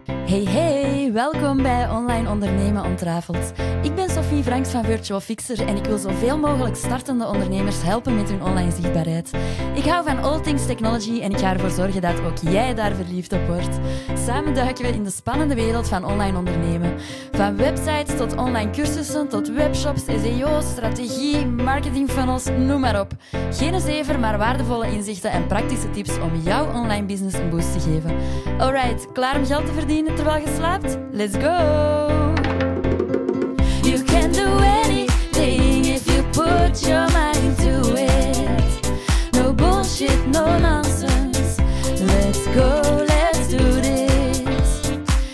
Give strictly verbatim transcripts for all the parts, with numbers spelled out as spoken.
Hey hey, welkom bij Online Ondernemen Ontrafeld. Ik ben Sophie Franks van Virtual Fixer en ik wil zoveel mogelijk startende ondernemers helpen met hun online zichtbaarheid. Ik hou van all things technology en ik ga ervoor zorgen dat ook jij daar verliefd op wordt. Samen duiken we in de spannende wereld van online ondernemen. Van websites tot online cursussen, tot webshops, S E O, strategie, marketingfunnels, noem maar op. Geen zever, maar waardevolle inzichten en praktische tips om jouw online business een boost te geven. Alright, klaar om geld te verdienen terwijl je slaapt? Let's go! You can do anything if you put your mind to it. No bullshit, no nonsense. Let's go, let's do this.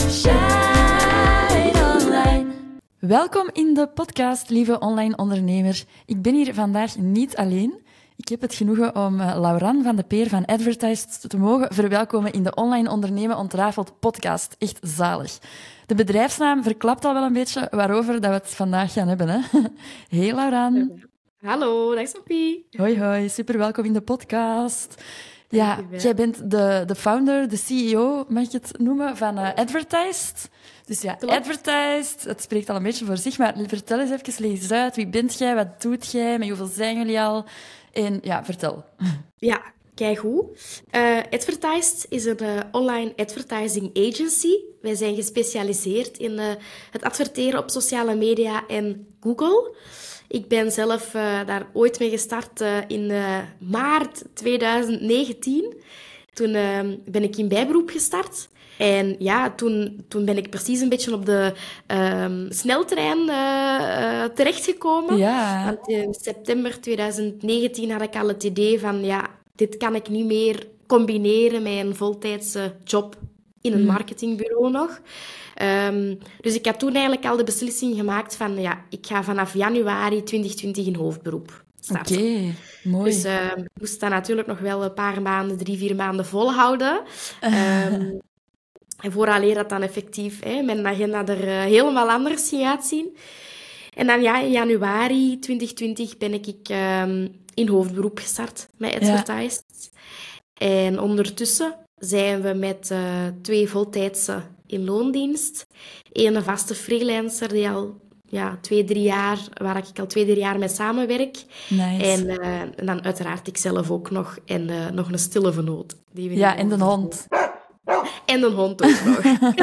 Shine online. Welkom in de podcast, lieve online ondernemer. Ik ben hier vandaag niet alleen. Ik heb het genoegen om uh, Lauraan van de Peer van Advertised te mogen verwelkomen in de Online Ondernemen Ontrafeld podcast. Echt zalig. De bedrijfsnaam verklapt al wel een beetje waarover dat we het vandaag gaan hebben. Hè? Hey Lauraan. Hallo, dag Sophie. Hoi hoi, super welkom in de podcast. Ja, jij bent de, de founder, de C E O, mag ik het noemen, van uh, Advertised. Dus ja, Klopt. Advertised, het spreekt al een beetje voor zich, maar vertel eens even, leg eens uit. Wie bent jij, wat doet jij, met hoeveel zijn jullie al? En ja, vertel. Ja, keigoed. Uh, Advertised is een uh, online advertising agency. Wij zijn gespecialiseerd in uh, het adverteren op sociale media en Google. Ik ben zelf uh, daar ooit mee gestart uh, in uh, maart twintig negentien. Toen uh, ben ik in bijberoep gestart. En ja, toen, toen ben ik precies een beetje op de um, sneltrein uh, uh, terechtgekomen. Ja. Want in september twintig negentien had ik al het idee van, ja, dit kan ik niet meer combineren met een voltijdse job in een marketingbureau nog. Um, dus ik had toen eigenlijk al de beslissing gemaakt van, ja, ik ga vanaf januari twintig twintig in hoofdberoep starten. Oké, okay, mooi. Dus uh, ik moest dat natuurlijk nog wel een paar maanden, drie, vier maanden volhouden. Um, En vooraleer dat dan effectief hè, mijn agenda er uh, helemaal anders ging uitzien. En dan ja, in januari twintig twintig ben ik um, in hoofdberoep gestart met Advertised. Ja. En ondertussen zijn we met uh, twee voltijdse in loondienst. Eén vaste freelancer die al ja, twee, drie jaar, waar ik al twee, drie jaar mee samenwerk. Nice. En, uh, en dan uiteraard ik zelf ook nog. En uh, nog een stille vernoot. Die we ja, en de hond. En een hond ook nog.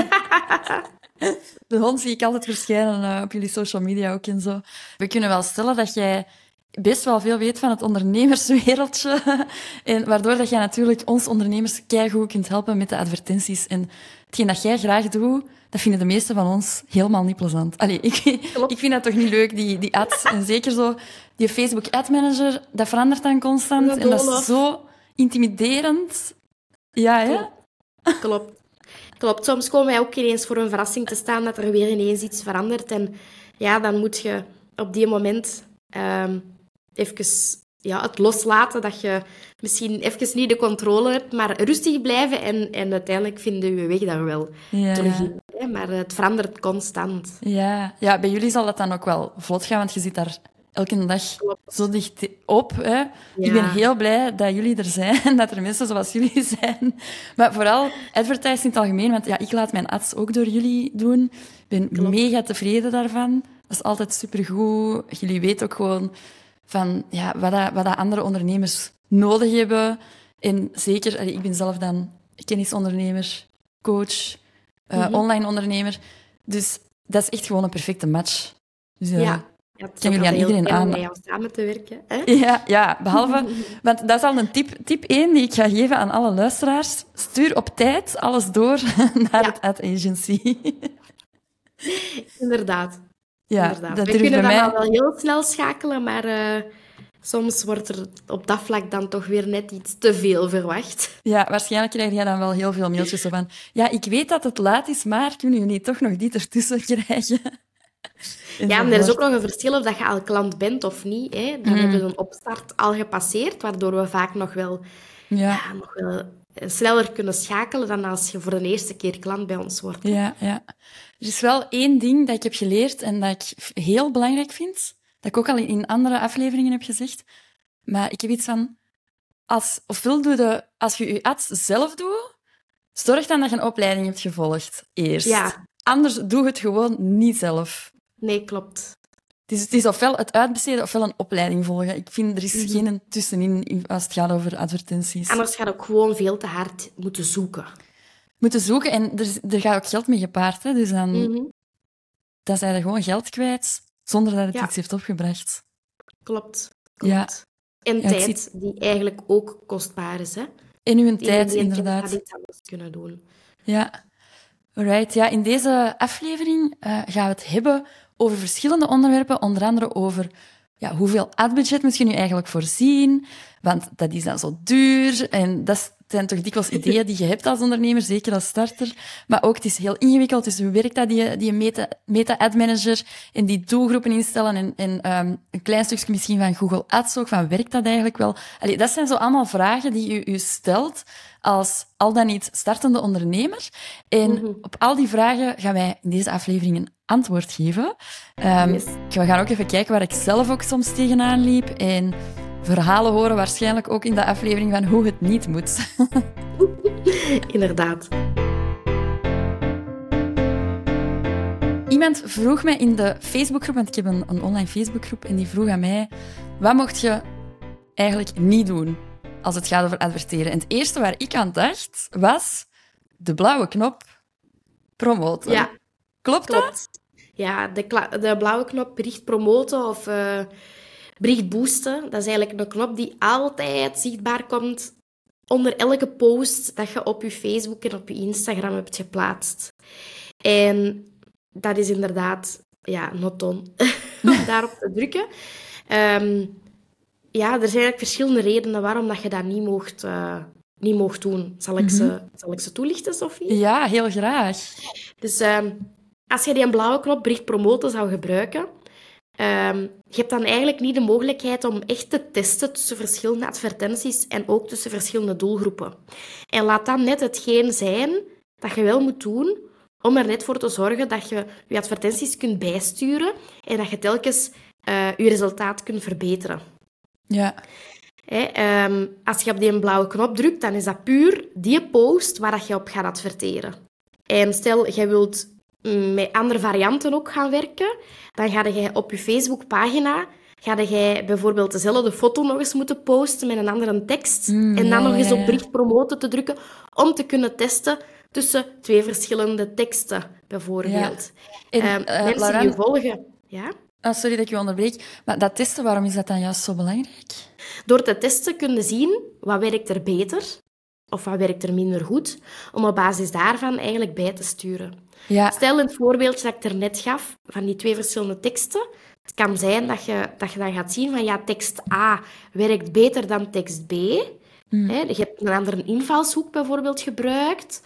De hond zie ik altijd verschijnen uh, op jullie social media ook en zo. We kunnen wel stellen dat jij best wel veel weet van het ondernemerswereldje. En waardoor dat jij natuurlijk ons ondernemers keigoed kunt helpen met de advertenties. En hetgeen dat jij graag doet, dat vinden de meesten van ons helemaal niet plezant. Allee, ik, ik vind dat toch niet leuk, die, die ads. En zeker zo, die Facebook Ad Manager, dat verandert dan constant. Dat en dat is zo intimiderend. Ja, hè? Klopt. Klopt. Klopt. Soms komen wij ook ineens voor een verrassing te staan dat er weer ineens iets verandert. En ja, dan moet je op die moment um, even ja, het loslaten dat je misschien even niet de controle hebt, maar rustig blijven en, en uiteindelijk vinden we je weg daar wel ja. terug in. Hè? Maar het verandert constant. Ja. ja, bij jullie zal dat dan ook wel vlot gaan, want je zit daar elke dag Klopt. zo dicht op. Hè? Ja. Ik ben heel blij dat jullie er zijn, dat er mensen zoals jullie zijn. Maar vooral advertising in het algemeen, want ja, ik laat mijn ads ook door jullie doen. Ik ben Klopt. mega tevreden daarvan. Dat is altijd supergoed. Jullie weten ook gewoon van ja, wat, dat, wat dat andere ondernemers nodig hebben. En zeker, ik ben zelf dan kennisondernemer, coach, uh, mm-hmm. online ondernemer. Dus dat is echt gewoon een perfecte match. Dus, uh, ja. Ja, kan jullie aan iedereen aan... om met jou samen te werken. Hè? Ja, ja, behalve... Want dat is al een tip, tip één die ik ga geven aan alle luisteraars. Stuur op tijd alles door naar ja. het ad agency. Inderdaad. Ja, Inderdaad. Dat We kunnen bij dan mij... al wel heel snel schakelen, maar uh, soms wordt er op dat vlak dan toch weer net iets te veel verwacht. Ja, waarschijnlijk krijg jij dan wel heel veel mailtjes van... Ja, ik weet dat het laat is, maar kunnen jullie toch nog dit ertussen krijgen? Ja, maar er is ook nog een verschil of dat je al klant bent of niet. Hè. Dan mm. hebben we een opstart al gepasseerd, waardoor we vaak nog wel, ja. Ja, nog wel sneller kunnen schakelen dan als je voor de eerste keer klant bij ons wordt. Ja, ja. Er is wel één ding dat ik heb geleerd en dat ik heel belangrijk vind, dat ik ook al in andere afleveringen heb gezegd. Maar ik heb iets van... Als, ofwel doe je, als je je ads zelf doet, Zorg dan dat je een opleiding hebt gevolgd, eerst. Ja. Anders doe het gewoon niet zelf. Nee, klopt. Het is, het is ofwel het uitbesteden ofwel een opleiding volgen. Ik vind, er is Mhm. geen tussenin als het gaat over advertenties. Anders gaat ook gewoon veel te hard moeten zoeken. Moeten zoeken en er, er gaat ook geld mee gepaard. Hè? Dus dan, Mhm. dan zijn er gewoon geld kwijt zonder dat het Ja. iets heeft opgebracht. Klopt. Klopt. Ja. En Ja, ik tijd, zie- die eigenlijk ook kostbaar is. Hè? In uw Die tijd, iedereen inderdaad. gaat iets anders kunnen doen. Ja, alright. Ja, in deze aflevering eh, gaan we het hebben over verschillende onderwerpen, onder andere over ja, hoeveel adbudget moet je nu eigenlijk voorzien, want dat is dan zo duur en dat is- zijn toch dikwijls ideeën die je hebt als ondernemer, zeker als starter. Maar ook, het is heel ingewikkeld, dus hoe werkt dat, die, die meta, meta-ad-manager en die doelgroepen instellen en, en um, een klein stukje misschien van Google Ads ook, van werkt dat eigenlijk wel? Allee, dat zijn zo allemaal vragen die u, u stelt als al dan niet startende ondernemer. En Mhm. op al die vragen gaan wij in deze aflevering een antwoord geven. Um, Yes. We gaan ook even kijken waar ik zelf ook soms tegenaan liep en verhalen horen waarschijnlijk ook in de aflevering van hoe het niet moet. Inderdaad. Iemand vroeg mij in de Facebookgroep, want ik heb een, een online Facebookgroep, en die vroeg aan mij, wat mocht je eigenlijk niet doen als het gaat over adverteren? En het eerste waar ik aan dacht, was de blauwe knop promoten. Ja, Klopt dat? klopt. Ja, de, kla- de blauwe knop bericht promoten of eh, bericht boosten, dat is eigenlijk een knop die altijd zichtbaar komt onder elke post dat je op je Facebook en op je Instagram hebt geplaatst. En dat is inderdaad, ja, not done om daarop te drukken. Ehm, ja, er zijn eigenlijk verschillende redenen waarom dat je dat niet mocht, eh, niet mocht doen. Zal ik, ze, zal ik ze toelichten, Sophie? Ja, heel graag. Dus ehm, als je die blauwe knop bericht promoten zou gebruiken, ehm, je hebt dan eigenlijk niet de mogelijkheid om echt te testen tussen verschillende advertenties en ook tussen verschillende doelgroepen. En laat dan net hetgeen zijn dat je wel moet doen om er net voor te zorgen dat je je advertenties kunt bijsturen en dat je telkens eh, je resultaat kunt verbeteren. Ja. Hè, ehm, als je op die blauwe knop drukt, dan is dat puur die post waar dat je op gaat adverteren. En stel, jij wilt mm, met andere varianten ook gaan werken, dan ga je op je Facebookpagina ga jij bijvoorbeeld dezelfde foto nog eens moeten posten met een andere tekst Mm, en dan ja, nog eens ja, op ja. bericht promoten te drukken om te kunnen testen tussen twee verschillende teksten, bijvoorbeeld. En, Ehm, eh, mensen Laurent- die je volgen... Ja? Ah, sorry dat ik je onderbreek, maar dat testen, waarom is dat dan juist zo belangrijk? Door te testen kun je zien wat werkt er beter of wat werkt er minder goed, om op basis daarvan eigenlijk bij te sturen. Ja, Stel in het voorbeeldje dat ik er net gaf, van die twee verschillende teksten. Het kan zijn dat je, dat je dan gaat zien van ja, tekst A werkt beter dan tekst B. Hè, je hebt een andere invalshoek bijvoorbeeld gebruikt.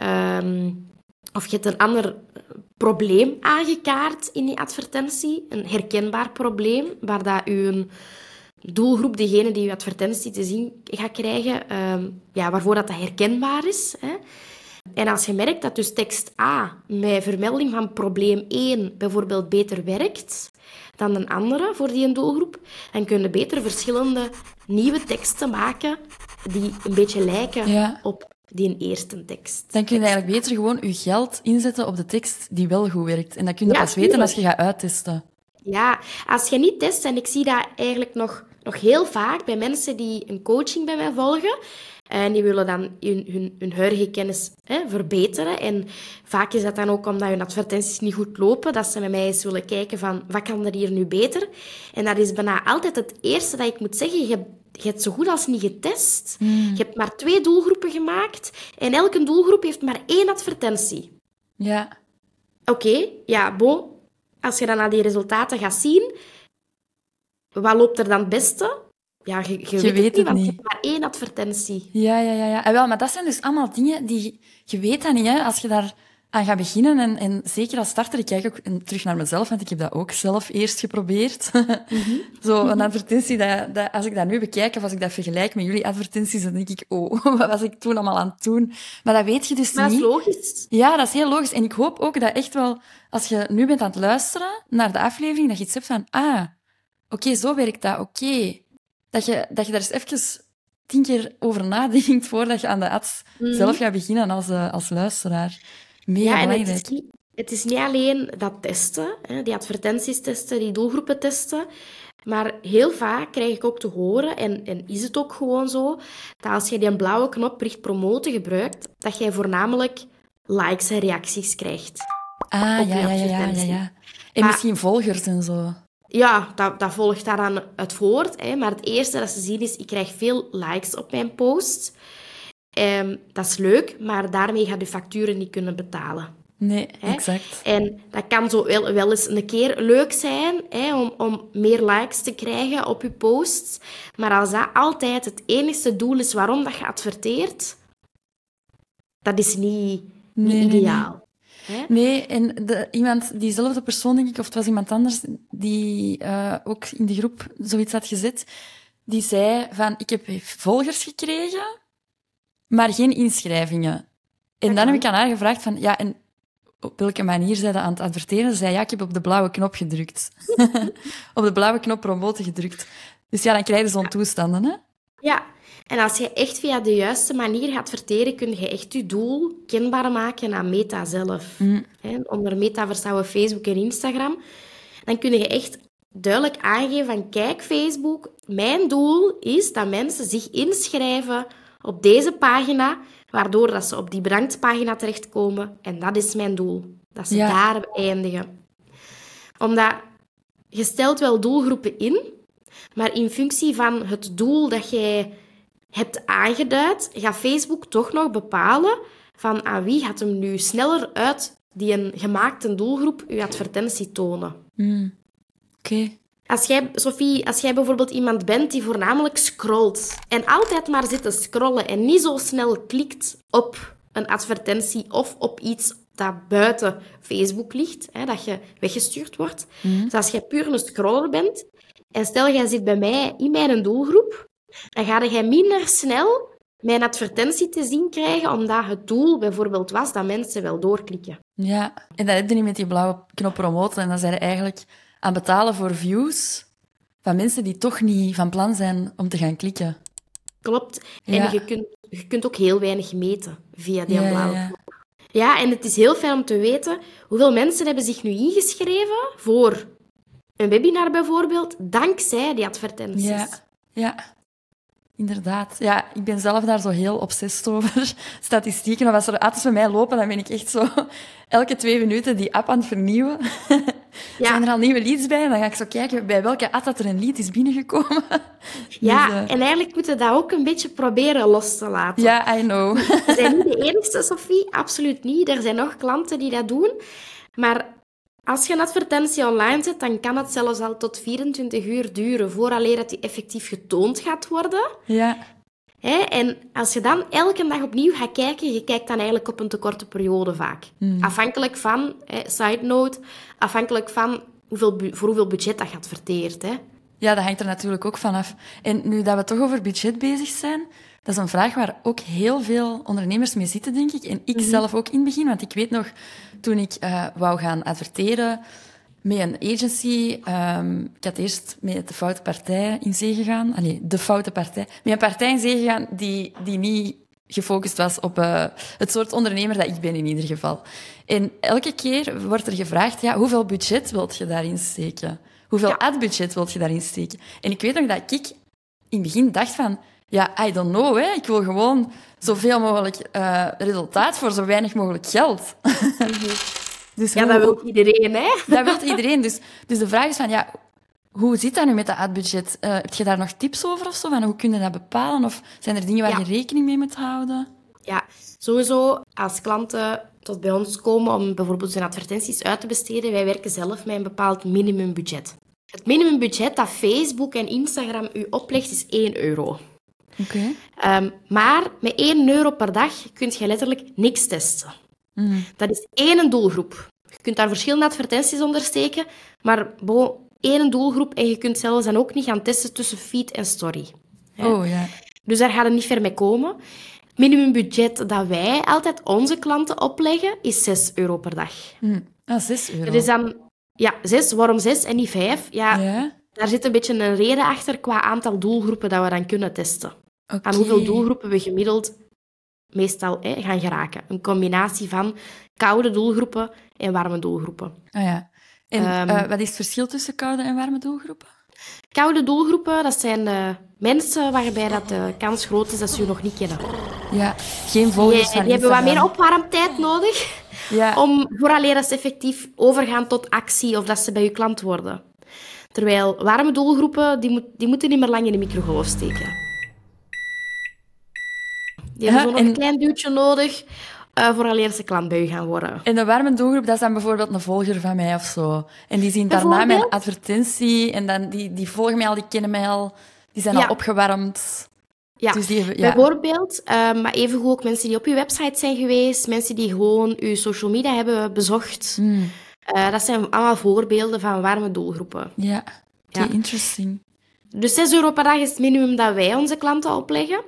Ehm, of je hebt een ander probleem aangekaart in die advertentie. Een herkenbaar probleem, waar dat je doelgroep, degene die je advertentie te zien gaat krijgen, ehm, ja, waarvoor dat, dat herkenbaar is. Hè. En als je merkt dat dus tekst A met vermelding van probleem één bijvoorbeeld beter werkt dan een andere voor die doelgroep, dan kun je beter verschillende nieuwe teksten maken die een beetje lijken Ja. op die eerste tekst. dan kun je eigenlijk beter gewoon je geld inzetten op de tekst die wel goed werkt. En dat kun je Ja, pas weten tuurlijk. als je gaat uittesten. Ja, als je niet test, en ik zie dat eigenlijk nog, nog heel vaak bij mensen die een coaching bij mij volgen, en die willen dan hun, hun, hun huidige kennis hè, verbeteren. En vaak is dat dan ook omdat hun advertenties niet goed lopen, dat ze met mij eens willen kijken van, wat kan er hier nu beter? En dat is bijna altijd het eerste dat ik moet zeggen. Je, je hebt zo goed als niet getest. Je hebt maar twee doelgroepen gemaakt en elke doelgroep heeft maar één advertentie. Ja, Oké, ja, bon. Als je dan naar die resultaten gaat zien, wat loopt er dan het beste? Ja, je, je, weet, weet het niet, het want je niet. hebt maar één advertentie. ja, ja, ja. ja. En wel, maar dat zijn dus allemaal dingen die... Je weet dat niet, hè, als je daar aan gaat beginnen. En, en zeker als starter, ik kijk ook en terug naar mezelf, want ik heb dat ook zelf eerst geprobeerd. Zo een advertentie, dat, dat, als ik dat nu bekijk, of als ik dat vergelijk met jullie advertenties, dan denk ik, oh, wat was ik toen allemaal aan het doen? Maar dat weet je dus Maar dat niet. is logisch. Ja, dat is heel logisch. En ik hoop ook dat echt wel, als je nu bent aan het luisteren naar de aflevering, dat je iets hebt van, ah, oké, zo werkt dat, oké. Dat je, dat je daar eens even tien keer over nadenkt voordat je aan de ads Mhm. zelf gaat beginnen als, uh, als luisteraar. Mega Ja, en het belangrijk. is, niet, het is niet alleen dat testen, hè, die advertenties testen, die doelgroepen testen. Maar heel vaak krijg ik ook te horen, en, en is het ook gewoon zo, dat als je die blauwe knop bericht promoten gebruikt, dat jij voornamelijk likes en reacties krijgt. Ah, op ja, je ja, ja, ja, ja, advertentie. ja. En Maar- misschien volgers en zo. Ja, dat, dat volgt daaraan uit voort. Hè. Maar het eerste dat ze zien is, ik krijg veel likes op mijn post. Ehm, dat is leuk, maar daarmee gaat je facturen niet kunnen betalen. Nee, Hè? exact. En dat kan zo wel, wel eens een keer leuk zijn, hè, om, om meer likes te krijgen op je posts. Maar als dat altijd het enige doel is waarom dat je adverteert, dat is niet, niet Nee, nee, nee. ideaal. Hè? Nee, en de, iemand, diezelfde persoon, denk ik, of het was iemand anders, die uh, ook in de groep zoiets had gezet, die zei van, ik heb volgers gekregen, maar geen inschrijvingen. En Dat dan kan. heb ik aan haar gevraagd van, ja, en op welke manier zij dat aan het adverteren? Ze zei, ja, ik heb op de blauwe knop gedrukt. Op de blauwe knop promoten gedrukt. Dus ja, dan krijg je zo'n toestanden, hè? Ja, en als je echt via de juiste manier gaat verteren, kun je echt je doel kenbaar maken aan Meta zelf. Mm. Hè, onder Meta verstaan we Facebook en Instagram. Dan kun je echt duidelijk aangeven van, kijk Facebook, mijn doel is dat mensen zich inschrijven op deze pagina, waardoor dat ze op die bedanktpagina terechtkomen. En dat is mijn doel. Dat ze Ja. daar eindigen. Omdat je stelt wel doelgroepen in, maar in functie van het doel dat jij hebt aangeduid, gaat Facebook toch nog bepalen van aan wie gaat hem nu sneller uit die een gemaakte doelgroep je advertentie tonen. Mm. Oké. Okay. Als jij, Sophie, als jij bijvoorbeeld iemand bent die voornamelijk scrolt en altijd maar zit te scrollen en niet zo snel klikt op een advertentie of op iets dat buiten Facebook ligt, hè, dat je weggestuurd wordt. Mm. Dus als jij puur een scroller bent en stel jij zit bij mij in mijn doelgroep, dan ga jij minder snel mijn advertentie te zien krijgen, omdat het doel bijvoorbeeld was dat mensen wel doorklikken. Ja, en dat heb je niet met die blauwe knop promoten. En dan zijn je eigenlijk aan betalen voor views van mensen die toch niet van plan zijn om te gaan klikken. Klopt. En Ja. je, kunt, je kunt ook heel weinig meten via die Ja, ja, blauwe ja. knop. Ja, en het is heel fijn om te weten hoeveel mensen hebben zich nu ingeschreven voor een webinar bijvoorbeeld, dankzij die advertenties. Ja, ja. Inderdaad. Ja, ik ben zelf daar zo heel obsessief over. Statistieken, of als er ads bij mij lopen, dan ben ik echt zo elke twee minuten die app aan het vernieuwen. Ja. Zijn er al nieuwe leads bij? En dan ga ik zo kijken bij welke ad dat er een lead is binnengekomen. Ja, Dus, uh, en eigenlijk moeten we dat ook een beetje proberen los te laten. ja, I know. We zijn niet de enigste, Sophie. Absoluut niet. Er zijn nog klanten die dat doen. Maar als je een advertentie online zet, dan kan het zelfs al tot vierentwintig uur duren vooraleer dat die effectief getoond gaat worden. Ja, Hè? En als je dan elke dag opnieuw gaat kijken, je kijkt dan eigenlijk op een te korte periode vaak. Hmm. Afhankelijk van, hè, side note, afhankelijk van hoeveel, bu- voor hoeveel budget dat je adverteert. Hè. ja, dat hangt er natuurlijk ook vanaf. En nu dat we toch over budget bezig zijn, dat is een vraag waar ook heel veel ondernemers mee zitten, denk ik. En ik zelf ook in het begin, want ik weet nog, toen ik uh, wou gaan adverteren met een agency, um, ik had eerst met de foute partij in zee gegaan. Allee, de foute partij. Met een partij in zee gegaan die, die niet gefocust was op uh, het soort ondernemer dat ik ben in ieder geval. En elke keer wordt er gevraagd, ja, hoeveel budget wilt je daarin steken? Hoeveel Ja. adbudget wilt je daarin steken? En ik weet nog dat ik in het begin dacht van, ja, I don't know, hè. Ik wil gewoon zoveel mogelijk uh, resultaat voor zo weinig mogelijk geld. Dus Ja, hoe- dat wil iedereen, hè? dat wil iedereen. Dus, dus de vraag is van, ja, hoe zit dat nu met dat adbudget? Uh, heb je daar nog tips over of zo? Van hoe kun je dat bepalen? Of zijn er dingen waar Ja. je rekening mee moet houden? Ja, sowieso als klanten tot bij ons komen om bijvoorbeeld hun advertenties uit te besteden, wij werken zelf met een bepaald minimumbudget. Het minimumbudget dat Facebook en Instagram u oplegt is één euro. Oké. Um, maar met één euro per dag kun je letterlijk niks testen. Mm. Dat is één doelgroep. Je kunt daar verschillende advertenties onder steken, maar bon, één doelgroep en je kunt zelfs dan ook niet gaan testen tussen feed en story. Hè? Oh, ja. Dus daar gaat het niet ver mee komen. Het minimumbudget dat wij altijd onze klanten opleggen, is zes euro per dag. Mm. Ah, zes euro. Dat is dan... Ja, zes. Waarom zes en niet vijf? Ja, Ja? daar zit een beetje een reden achter qua aantal doelgroepen dat we dan kunnen testen. Okay. Aan hoeveel doelgroepen we gemiddeld meestal hè, gaan geraken. Een combinatie van koude doelgroepen en warme doelgroepen. Ah ja. En Ehm, uh, wat is het verschil tussen koude en warme doelgroepen? Koude doelgroepen, dat zijn uh, mensen waarbij dat de kans groot is dat ze je nog niet kennen. Ja, geen volgers Die, van die hebben wat Instagram. meer opwarmtijd nodig Ja. om vooraleer dat ze effectief overgaan tot actie of dat ze bij je klant worden. Terwijl warme doelgroepen, die, moet, die moeten niet meer lang in de microgolf steken. Die hebben Ja, zo nog en- een klein duwtje nodig uh, vooraleer ze klant bij je gaan worden. En de warme doelgroep, dat is dan bijvoorbeeld een volger van mij of zo. En die zien daarna mijn Bijvoorbeeld? advertentie en dan, die, die volgen mij al, die kennen mij al, die zijn Ja. al opgewarmd. Ja, Dus die hebben- ja. bijvoorbeeld, uh, maar evengoed ook mensen die op je website zijn geweest, mensen die gewoon je social media hebben bezocht. Hmm. Uh, dat zijn allemaal voorbeelden van warme doelgroepen. Ja, oké, Ja. interesting. Dus zes euro per dag is het minimum dat wij onze klanten opleggen.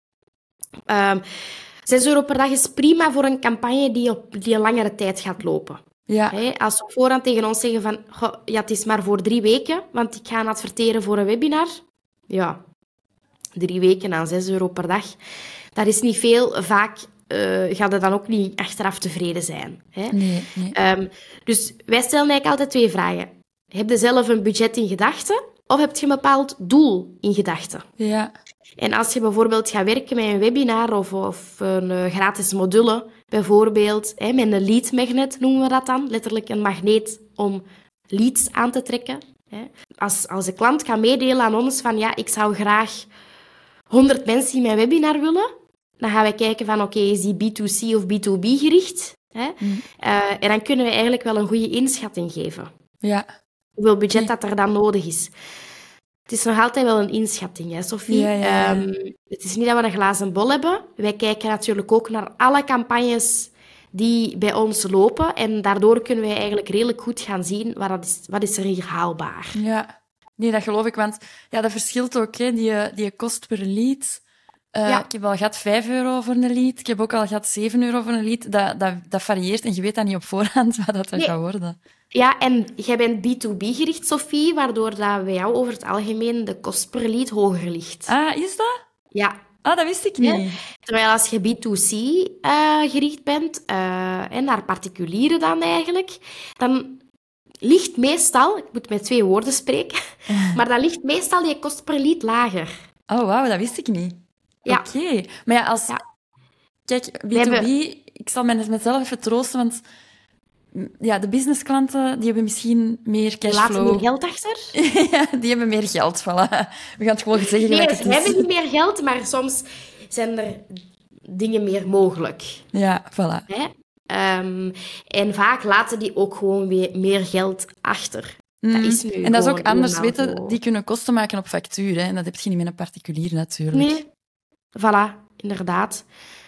Um, zes euro per dag is prima voor een campagne die, op, die een langere tijd gaat lopen. Ja, Hè, als ze op voorhand tegen ons zeggen van, goh, ja, het is maar voor drie weken, want ik ga adverteren voor een webinar. Ja, drie weken aan zes euro per dag. Dat is niet veel. Vaak uh, gaat het dan ook niet achteraf tevreden zijn. Hè. nee, nee. Um, dus wij stellen eigenlijk altijd twee vragen. Heb je zelf een budget in gedachten of heb je een bepaald doel in gedachten? Ja, En als je bijvoorbeeld gaat werken met een webinar of, of een uh, gratis module, bijvoorbeeld, hè, met een lead magnet noemen we dat dan, letterlijk een magneet om leads aan te trekken. Hè. Als, als de klant gaat meedelen aan ons van ja, ik zou graag honderd mensen in mijn webinar willen, dan gaan wij kijken van oké, okay, is die B twee C of B twee B gericht? Hè? Mm. Uh, en dan kunnen we eigenlijk wel een goede inschatting geven. ja. Hoeveel budget Nee. dat er dan nodig is. Het is nog altijd wel een inschatting, hè, Sophie? Ja, ja, ja. Um, het is niet dat we een glazen bol hebben. Wij kijken natuurlijk ook naar alle campagnes die bij ons lopen. En daardoor kunnen wij eigenlijk redelijk goed gaan zien wat, dat is, wat is er hier haalbaar. Ja, nee, dat geloof ik, want ja, dat verschilt ook, hè. Die, die kost per lead. Uh, Ja. Ik heb al gehad vijf euro voor een lead. Ik heb ook al gehad zeven euro voor een lead. Dat, dat, dat varieert en je weet dat niet op voorhand wat dat er Nee. gaat worden. Ja, en jij bent B twee B gericht, Sophie, waardoor dat bij jou over het algemeen de kost per lead hoger ligt. Ah, is dat? Ja. Ah, dat wist ik niet. Ja. Terwijl als je B twee C uh, gericht bent, uh, en naar particulieren dan eigenlijk, dan ligt meestal, ik moet met twee woorden spreken, maar dan ligt meestal die kost per lead lager. Oh, wauw, dat wist ik niet. Ja. Oké. Maar ja, als... Ja. Kijk, B twee B, We hebben- ik zal mij mezelf even troosten, want mm, ja, de businessklanten, die hebben misschien meer Je laat er cashflow. meer geld achter. Ja, die hebben meer geld, voilà. We gaan het gewoon zeggen Nee, gelijk ze het is. hebben niet meer geld, maar soms zijn er dingen meer mogelijk. Ja, voilà. Hè? Um, en vaak laten die ook gewoon weer meer geld achter. Dat is nu En dat is ook gewoon anders, helemaal weten, zo. die kunnen kosten maken op factuur. Hè? En dat heb je niet met een particulier natuurlijk. Nee, voilà, inderdaad.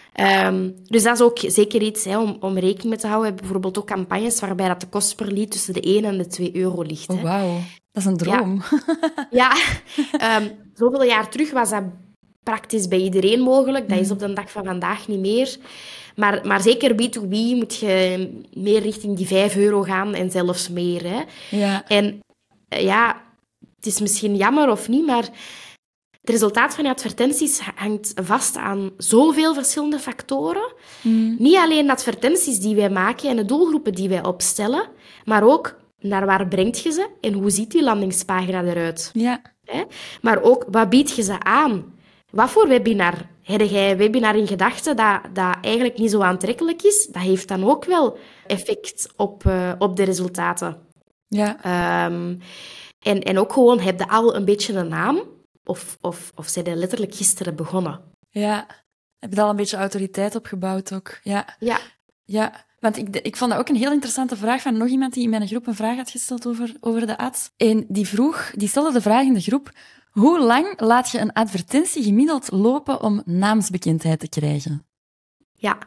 Um, dus dat is ook zeker iets hè, om, om rekening mee te houden. We hebben bijvoorbeeld ook campagnes waarbij dat de kost per lead tussen de één en de twee euro ligt. Oh, Hè. wauw. Dat is een droom. Ja, um, zoveel jaar terug was dat praktisch bij iedereen mogelijk. Dat is op de dag van vandaag niet meer. Maar, maar zeker B twee B moet je meer richting die vijf euro gaan en zelfs meer. Hè. Ja. En uh, ja, het is misschien jammer of niet, maar het resultaat van je advertenties hangt vast aan zoveel verschillende factoren. Mm. Niet alleen de advertenties die wij maken en de doelgroepen die wij opstellen, maar ook naar waar brengt je ze en hoe ziet die landingspagina eruit. Ja. Hè? Maar ook, wat bied je ze aan? Wat voor webinar? Heb jij een webinar in gedachten dat, dat eigenlijk niet zo aantrekkelijk is? Dat heeft dan ook wel effect op, uh, op de resultaten. Ja. Um, en, en ook gewoon, heb je al een beetje een naam? Of, of, of zijn je letterlijk gisteren begonnen? Ja. Heb je al een beetje autoriteit opgebouwd ook? Ja. Ja. Ja. Want ik, ik vond dat ook een heel interessante vraag van nog iemand die in mijn groep een vraag had gesteld over, over de ads. En die vroeg, die stelde de vraag in de groep: hoe lang laat je een advertentie gemiddeld lopen om naamsbekendheid te krijgen? Ja.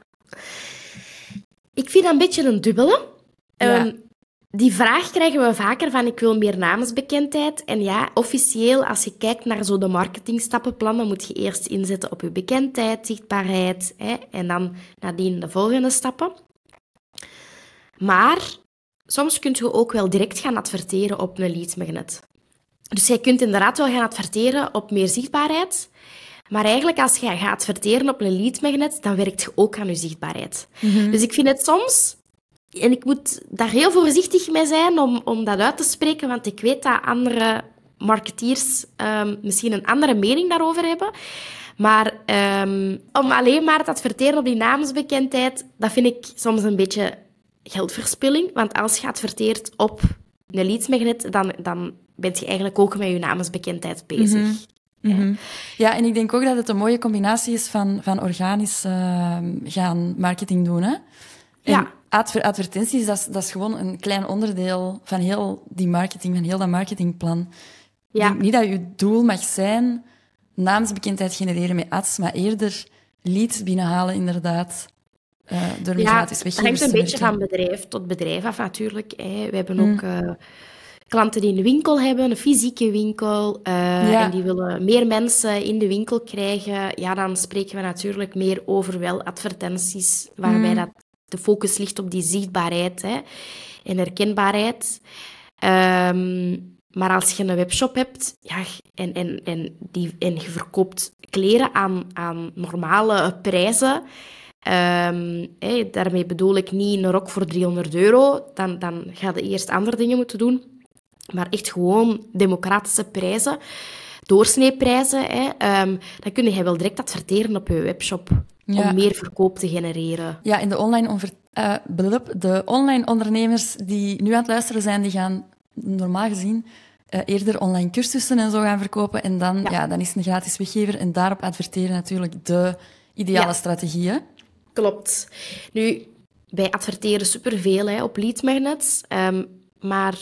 Ik vind dat een beetje een dubbele. Ja. Um, die vraag krijgen we vaker van ik wil meer naamsbekendheid. En ja, officieel, als je kijkt naar zo de marketingstappenplannen, moet je eerst inzetten op je bekendheid, zichtbaarheid, hè, en dan nadien de volgende stappen. Maar soms kun je ook wel direct gaan adverteren op een lead magnet. Dus jij kunt inderdaad wel gaan adverteren op meer zichtbaarheid. Maar eigenlijk, als je gaat adverteren op een leadmagnet, dan werkt je ook aan je zichtbaarheid. Mhm. Dus ik vind het soms... En ik moet daar heel voorzichtig mee zijn om, om dat uit te spreken, want ik weet dat andere marketeers um, misschien een andere mening daarover hebben. Maar um, om alleen maar te adverteren op die naamsbekendheid, dat vind ik soms een beetje geldverspilling. Want als je adverteert op een leadsmagnet, dan, dan ben je eigenlijk ook met je naamsbekendheid bezig. Mm-hmm. Mm-hmm. Ja, en ik denk ook dat het een mooie combinatie is van, van organisch uh, gaan marketing doen. Hè? En ja. adver- advertenties, dat is, dat is gewoon een klein onderdeel van heel die marketing, van heel dat marketingplan. Ja. Ik denk niet dat je doel mag zijn naamsbekendheid genereren met ads, maar eerder leads binnenhalen, inderdaad. Uh, door ja, gratis weggevers te werken. Het hangt een beetje van bedrijf tot bedrijf af, natuurlijk. Hè. We hebben ook uh, klanten die een winkel hebben, een fysieke winkel, uh, ja. en die willen meer mensen in de winkel krijgen. Ja, dan spreken we natuurlijk meer over wel advertenties, waarbij mm. dat de focus ligt op die zichtbaarheid, hè, en herkenbaarheid. Um, maar als je een webshop hebt, ja, en, en, en, die, en je verkoopt kleren aan, aan normale prijzen... Um, hey, daarmee bedoel ik niet een rok voor driehonderd euro. Dan, dan ga je eerst andere dingen moeten doen. Maar echt gewoon democratische prijzen, doorsneeprijzen. Hey, um, dan kun je wel direct adverteren op je webshop. Ja. Om meer verkoop te genereren. Ja, en de online, onver, uh, blub, de online ondernemers die nu aan het luisteren zijn, die gaan normaal gezien uh, eerder online cursussen en zo gaan verkopen. En dan, ja. Ja, dan is het een gratis weggever. En daarop adverteren natuurlijk de ideale ja. strategie, hè? Klopt. Nu, wij adverteren superveel hè, op leadmagnets, um, maar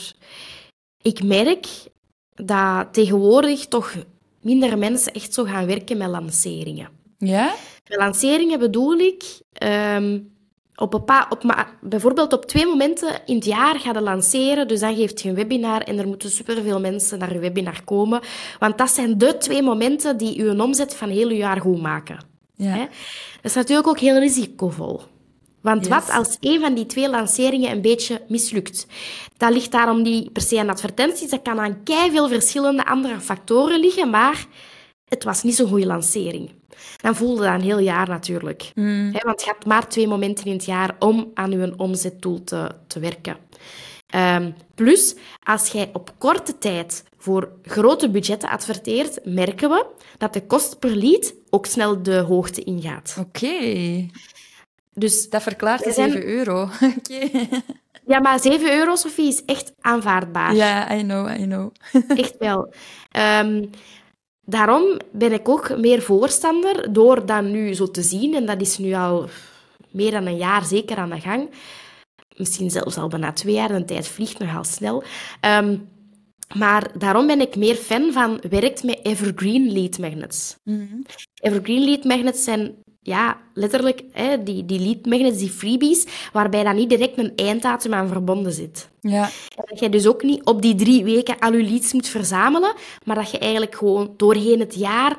ik merk dat tegenwoordig toch minder mensen echt zo gaan werken met lanceringen. Ja? Met lanceringen bedoel ik, um, op bepaal, op ma- bijvoorbeeld op twee momenten in het jaar ga je lanceren, dus dan geeft je een webinar en er moeten superveel mensen naar je webinar komen, want dat zijn de twee momenten die je omzet van heel je jaar goed maken. Ja. Hè? Dat is natuurlijk ook heel risicovol. Want yes. wat als een van die twee lanceringen een beetje mislukt? Dat ligt daarom niet per se aan advertenties. Dat kan aan keiveel verschillende andere factoren liggen, maar het was niet zo'n goede lancering. Dan voelde dat een heel jaar natuurlijk. Mm. Hè? Want je hebt maar twee momenten in het jaar om aan je omzetdoel te, te werken. Um, plus, als jij op korte tijd voor grote budgetten adverteert, merken we dat de kost per lead ook snel de hoogte ingaat. Oké. Okay. Dus dat verklaart de zijn... zeven euro. Oké. Okay. Ja, maar zeven euro, Sophie, is echt aanvaardbaar. Ja, I know, I know. Echt wel. Um, daarom ben ik ook meer voorstander, door dat nu zo te zien, en dat is nu al meer dan een jaar zeker aan de gang, misschien zelfs al bijna twee jaar, de tijd vliegt nogal snel. Um, maar daarom ben ik meer fan van werkt met evergreen lead magnets. Mm-hmm. Evergreen lead magnets zijn ja, letterlijk hè, die, die lead magnets, die freebies, waarbij dan niet direct een einddatum aan verbonden zit. Ja. En dat je dus ook niet op die drie weken al je leads moet verzamelen, maar dat je eigenlijk gewoon doorheen het jaar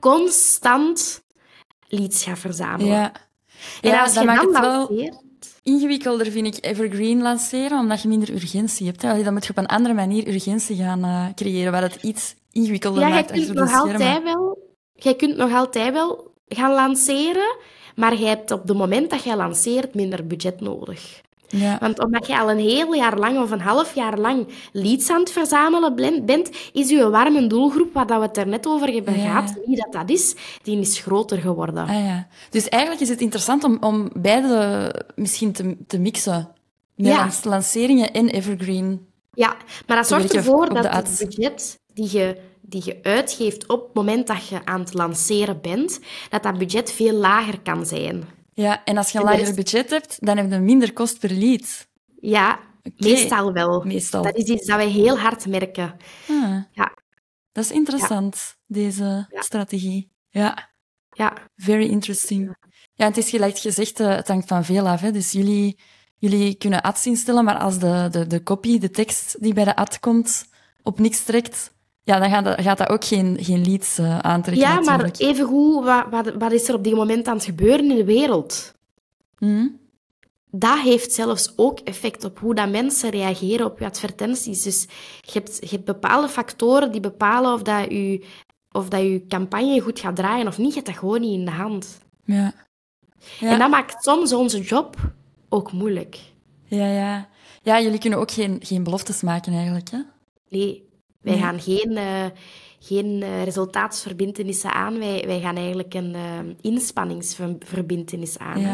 constant leads gaat verzamelen. Ja, en ja als dat je maakt dan het wel lanceert... ingewikkelder, vind ik, evergreen lanceren, omdat je minder urgentie hebt. Hè. Dan moet je op een andere manier urgentie gaan uh, creëren, waar het iets ingewikkelder ja, maakt achter de schermen. Ja, jij kunt nog altijd wel gaan lanceren, maar je hebt op het moment dat je lanceert minder budget nodig. Ja. Want omdat je al een heel jaar lang of een half jaar lang leads aan het verzamelen bent, is je warme doelgroep, waar we het er net over hebben ja. gehad, wie dat, dat is, die is groter geworden. Ah, ja. Dus eigenlijk is het interessant om, om beide misschien te, te mixen. Met ja. lanceringen en evergreen. Ja, maar dat zorgt ervoor dat het het budget die je, die je uitgeeft op het moment dat je aan het lanceren bent, dat dat budget veel lager kan zijn. Ja, en als je een lager is... budget hebt, dan heb je minder kost per lead. Ja, okay. meestal wel. Meestal. Dat is iets dat wij heel hard merken. Ah, ja. Dat is interessant, ja. deze ja. strategie. Ja. ja. Very interesting. Ja, ja, het is gelijk gezegd, het hangt van veel af. Hè. Dus jullie, jullie kunnen ads instellen, maar als de, de, de copy, de tekst die bij de ad komt, op niks trekt... Ja, dan gaat dat, gaat dat ook geen, geen leads uh, aantrekken. Ja, natuurlijk. Maar evengoed, wat, wat, wat is er op dit moment aan het gebeuren in de wereld? Mm-hmm. Dat heeft zelfs ook effect op hoe dat mensen reageren op je advertenties. Dus je hebt, je hebt bepaalde factoren die bepalen of dat je of dat je campagne goed gaat draaien of niet, je hebt dat gewoon niet in de hand. Ja. Ja. En dat maakt soms onze job ook moeilijk. Ja, ja. Ja, jullie kunnen ook geen, geen beloftes maken eigenlijk, hè? Nee, wij Nee. gaan geen, uh, geen uh, resultaatsverbintenissen aan. Wij, wij gaan eigenlijk een uh, inspanningsverbintenis aan. Ja. Hè?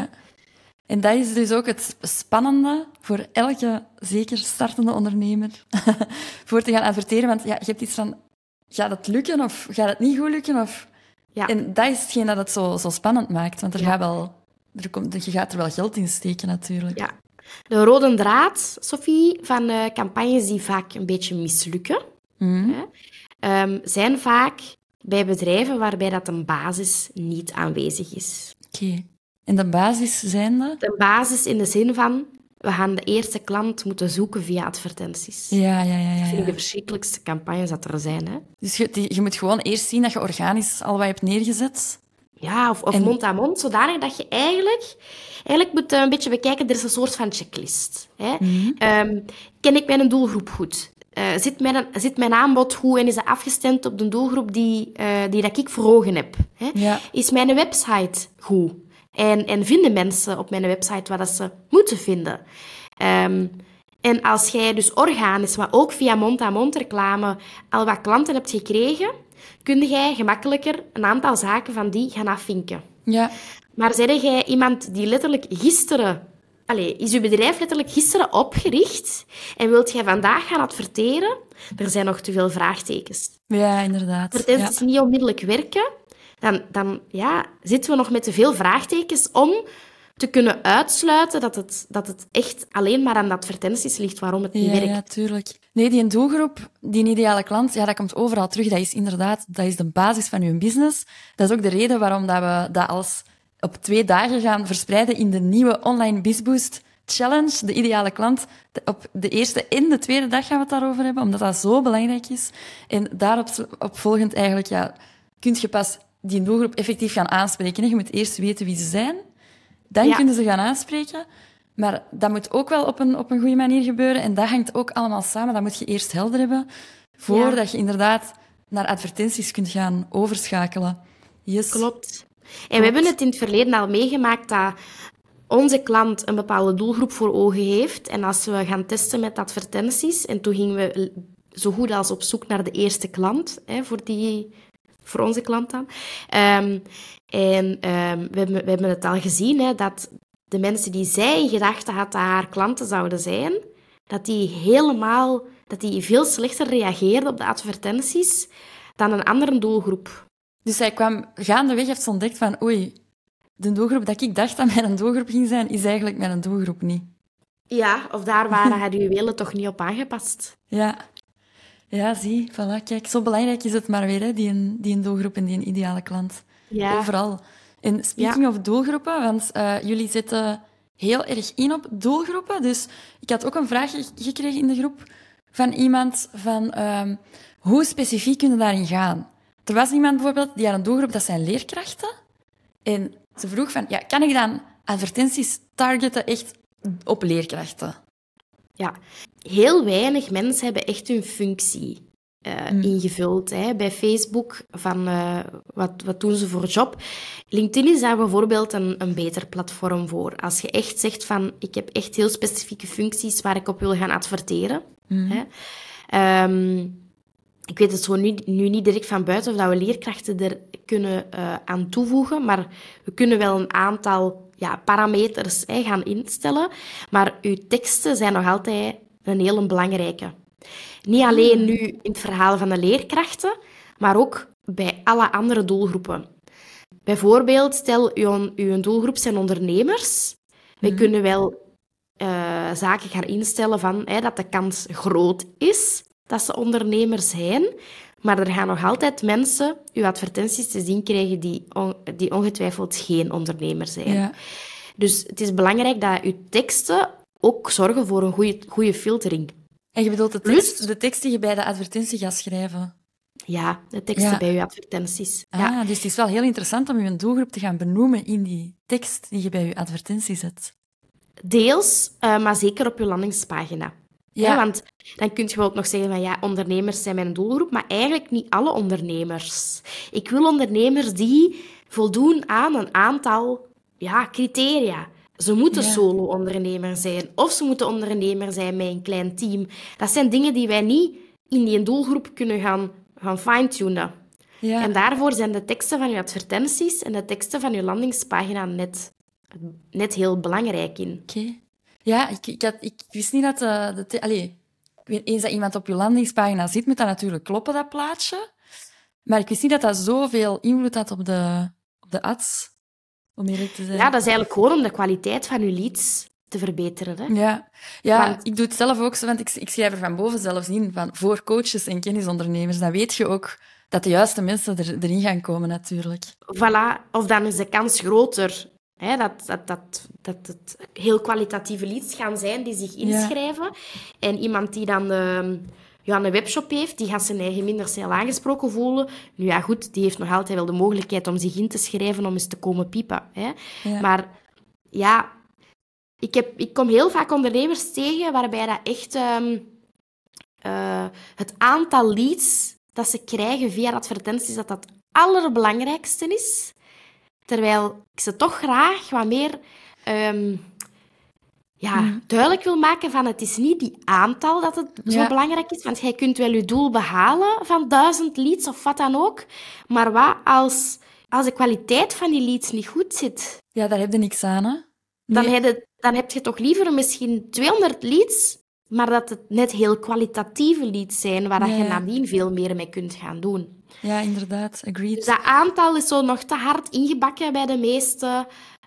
En dat is dus ook het spannende voor elke, zeker startende ondernemer, voor te gaan adverteren. Want ja, je hebt iets van, gaat het lukken of gaat het niet goed lukken? Of... Ja. En dat is hetgeen dat het zo, zo spannend maakt. Want er Ja. gaat wel, er komt, je gaat er wel geld in steken, natuurlijk. Ja. De rode draad, Sophie, van uh, campagnes die vaak een beetje mislukken, Mm. hè, um, zijn vaak bij bedrijven waarbij dat een basis niet aanwezig is. Oké. Okay. En de basis zijnde? De basis in de zin van, we gaan de eerste klant moeten zoeken via advertenties. Ja, ja, ja. ja, ja. Dat vind ik de verschrikkelijkste campagnes dat er zijn. Hè? Dus je, die, je moet gewoon eerst zien dat je organisch al wat hebt neergezet. Ja, of, of En- mond aan mond, zodanig dat je eigenlijk... Eigenlijk moet je een beetje bekijken, er is een soort van checklist. Hè? Mhm. Ehm, ken ik mijn doelgroep goed? Uh, zit, mijn, zit mijn aanbod goed en is dat afgestemd op de doelgroep die, uh, die dat ik voor ogen heb? Hè? Ja. Is mijn website goed? En, en vinden mensen op mijn website wat dat ze moeten vinden? Um, en als jij dus organisch, maar ook via mond-aan-mond reclame, al wat klanten hebt gekregen, kun jij gemakkelijker een aantal zaken van die gaan afvinken. Ja. Maar zeg jij iemand die letterlijk gisteren... Allee, is je bedrijf letterlijk gisteren opgericht en wilt jij vandaag gaan adverteren? Er zijn nog te veel vraagtekens. Ja, inderdaad. Advertenties Ja. niet onmiddellijk werken, dan, dan ja, zitten we nog met te veel vraagtekens om te kunnen uitsluiten dat het, dat het echt alleen maar aan de advertenties ligt waarom het niet Ja, werkt. ja, tuurlijk. Nee, die doelgroep, die ideale klant, ja, dat komt overal terug. Dat is inderdaad, dat is de basis van uw business. Dat is ook de reden waarom dat we dat als op twee dagen gaan verspreiden in de nieuwe Online BizBoost Challenge. De ideale klant. De- Op de eerste en de tweede dag gaan we het daarover hebben, omdat dat zo belangrijk is. En daarop op volgend eigenlijk, ja, kun je pas die doelgroep effectief gaan aanspreken. hè. Je moet eerst weten wie ze zijn. Dan Ja. kunnen ze gaan aanspreken. Maar dat moet ook wel op een, op een goede manier gebeuren. En dat hangt ook allemaal samen. Dat moet je eerst helder hebben, voordat je inderdaad naar advertenties kunt gaan overschakelen. Yes. Klopt. En we hebben het in het verleden al meegemaakt dat onze klant een bepaalde doelgroep voor ogen heeft. En als we gaan testen met advertenties, en toen gingen we zo goed als op zoek naar de eerste klant, hè, voor, die, voor onze klant dan. Um, en um, we, hebben, we hebben het al gezien, hè, dat de mensen die zij in gedachten had dat haar klanten zouden zijn, dat die helemaal, dat die veel slechter reageerden op de advertenties dan een andere doelgroep. Dus zij kwam gaandeweg, heeft ze ontdekt van oei, de doelgroep dat ik dacht dat mijn doelgroep ging zijn, is eigenlijk mijn doelgroep niet. Ja, of daar waren haar juwelen toch niet op aangepast. Ja. Ja, zie, voilà, kijk, zo belangrijk is het maar weer, hè, die, een, die een doelgroep en die een ideale klant. Ja. Overal. En speaking of doelgroepen, want uh, jullie zetten heel erg in op doelgroepen. Dus ik had ook een vraag ge- gekregen in de groep van iemand van um, hoe specifiek kunnen we daarin gaan? Er was iemand bijvoorbeeld die had een doelgroep, dat zijn leerkrachten. En ze vroeg van, ja, kan ik dan advertenties targeten echt op leerkrachten? Ja, heel weinig mensen hebben echt hun functie uh, hmm. ingevuld. Hè. Bij Facebook, van uh, wat, wat doen ze voor job? LinkedIn is daar bijvoorbeeld een, een beter platform voor. Als je echt zegt van, ik heb echt heel specifieke functies waar ik op wil gaan adverteren. Hmm. Hè. Um, ik weet het zo nu, nu niet direct van buiten of dat we leerkrachten er kunnen uh, aan toevoegen, maar we kunnen wel een aantal ja, parameters hè, gaan instellen. Maar uw teksten zijn nog altijd een heel belangrijke. Niet alleen nu in het verhaal van de leerkrachten, maar ook bij alle andere doelgroepen. Bijvoorbeeld, stel, uw, uw doelgroep zijn ondernemers. Wij mm. kunnen wel uh, zaken gaan instellen van hè, dat de kans groot is dat ze ondernemer zijn, maar er gaan nog altijd mensen uw advertenties te zien krijgen die, on, die ongetwijfeld geen ondernemer zijn. Ja. Dus het is belangrijk dat uw teksten ook zorgen voor een goede, goede filtering. En je bedoelt de tekst, de tekst die je bij de advertentie gaat schrijven? Ja, de teksten ja. bij uw advertenties. Ah, ja. Dus het is wel heel interessant om je doelgroep te gaan benoemen in die tekst die je bij je advertentie zet. Deels, uh, maar zeker op je landingspagina. Ja. Hè? Want dan kun je wel ook nog zeggen van ja, ondernemers zijn mijn doelgroep, maar eigenlijk niet alle ondernemers. Ik wil ondernemers die voldoen aan een aantal ja, criteria. Ze moeten Ja. solo-ondernemer zijn of ze moeten ondernemer zijn met een klein team. Dat zijn dingen die wij niet in die doelgroep kunnen gaan, gaan fine-tunen. Ja. En daarvoor zijn de teksten van je advertenties en de teksten van je landingspagina net, net heel belangrijk in. Oké. Okay. Ja, ik, ik, had, ik wist niet dat... Uh, de te- Allee, eens dat iemand op je landingspagina zit, moet dat natuurlijk kloppen, dat plaatje. Maar ik wist niet dat dat zoveel invloed had op de, op de ads, om eerlijk te zijn. Ja, dat is eigenlijk gewoon om de kwaliteit van je leads te verbeteren. Hè? Ja, ja Want... ik doe het zelf ook zo, want ik, ik schrijf er van boven zelfs in, van voor coaches en kennisondernemers. Dan weet je ook dat de juiste mensen er, erin gaan komen, natuurlijk. Voilà, of dan is de kans groter hè, dat, dat, dat, dat het heel kwalitatieve leads gaan zijn die zich inschrijven. Ja. En iemand die dan uh, ja, een webshop heeft, die gaat zijn eigen minder snel aangesproken voelen. Nu ja, goed, die heeft nog altijd wel de mogelijkheid om zich in te schrijven om eens te komen piepen. Hè. Ja. Maar ja, ik, heb, ik kom heel vaak ondernemers tegen waarbij dat echt um, uh, het aantal leads dat ze krijgen via advertenties, dat dat het allerbelangrijkste is. Terwijl ik ze toch graag wat meer um, ja, mm. duidelijk wil maken van het is niet die aantal dat het ja. zo belangrijk is. Want jij kunt wel je doel behalen van duizend leads of wat dan ook. Maar wat als, als de kwaliteit van die leads niet goed zit? Ja, daar heb je niks aan, hè? Nee. Dan, heb je, dan heb je toch liever misschien tweehonderd leads, maar dat het net heel kwalitatieve leads zijn, waar ja. je nadien veel meer mee kunt gaan doen. Ja, inderdaad. Agreed. Dus dat aantal is zo nog te hard ingebakken bij de meesten.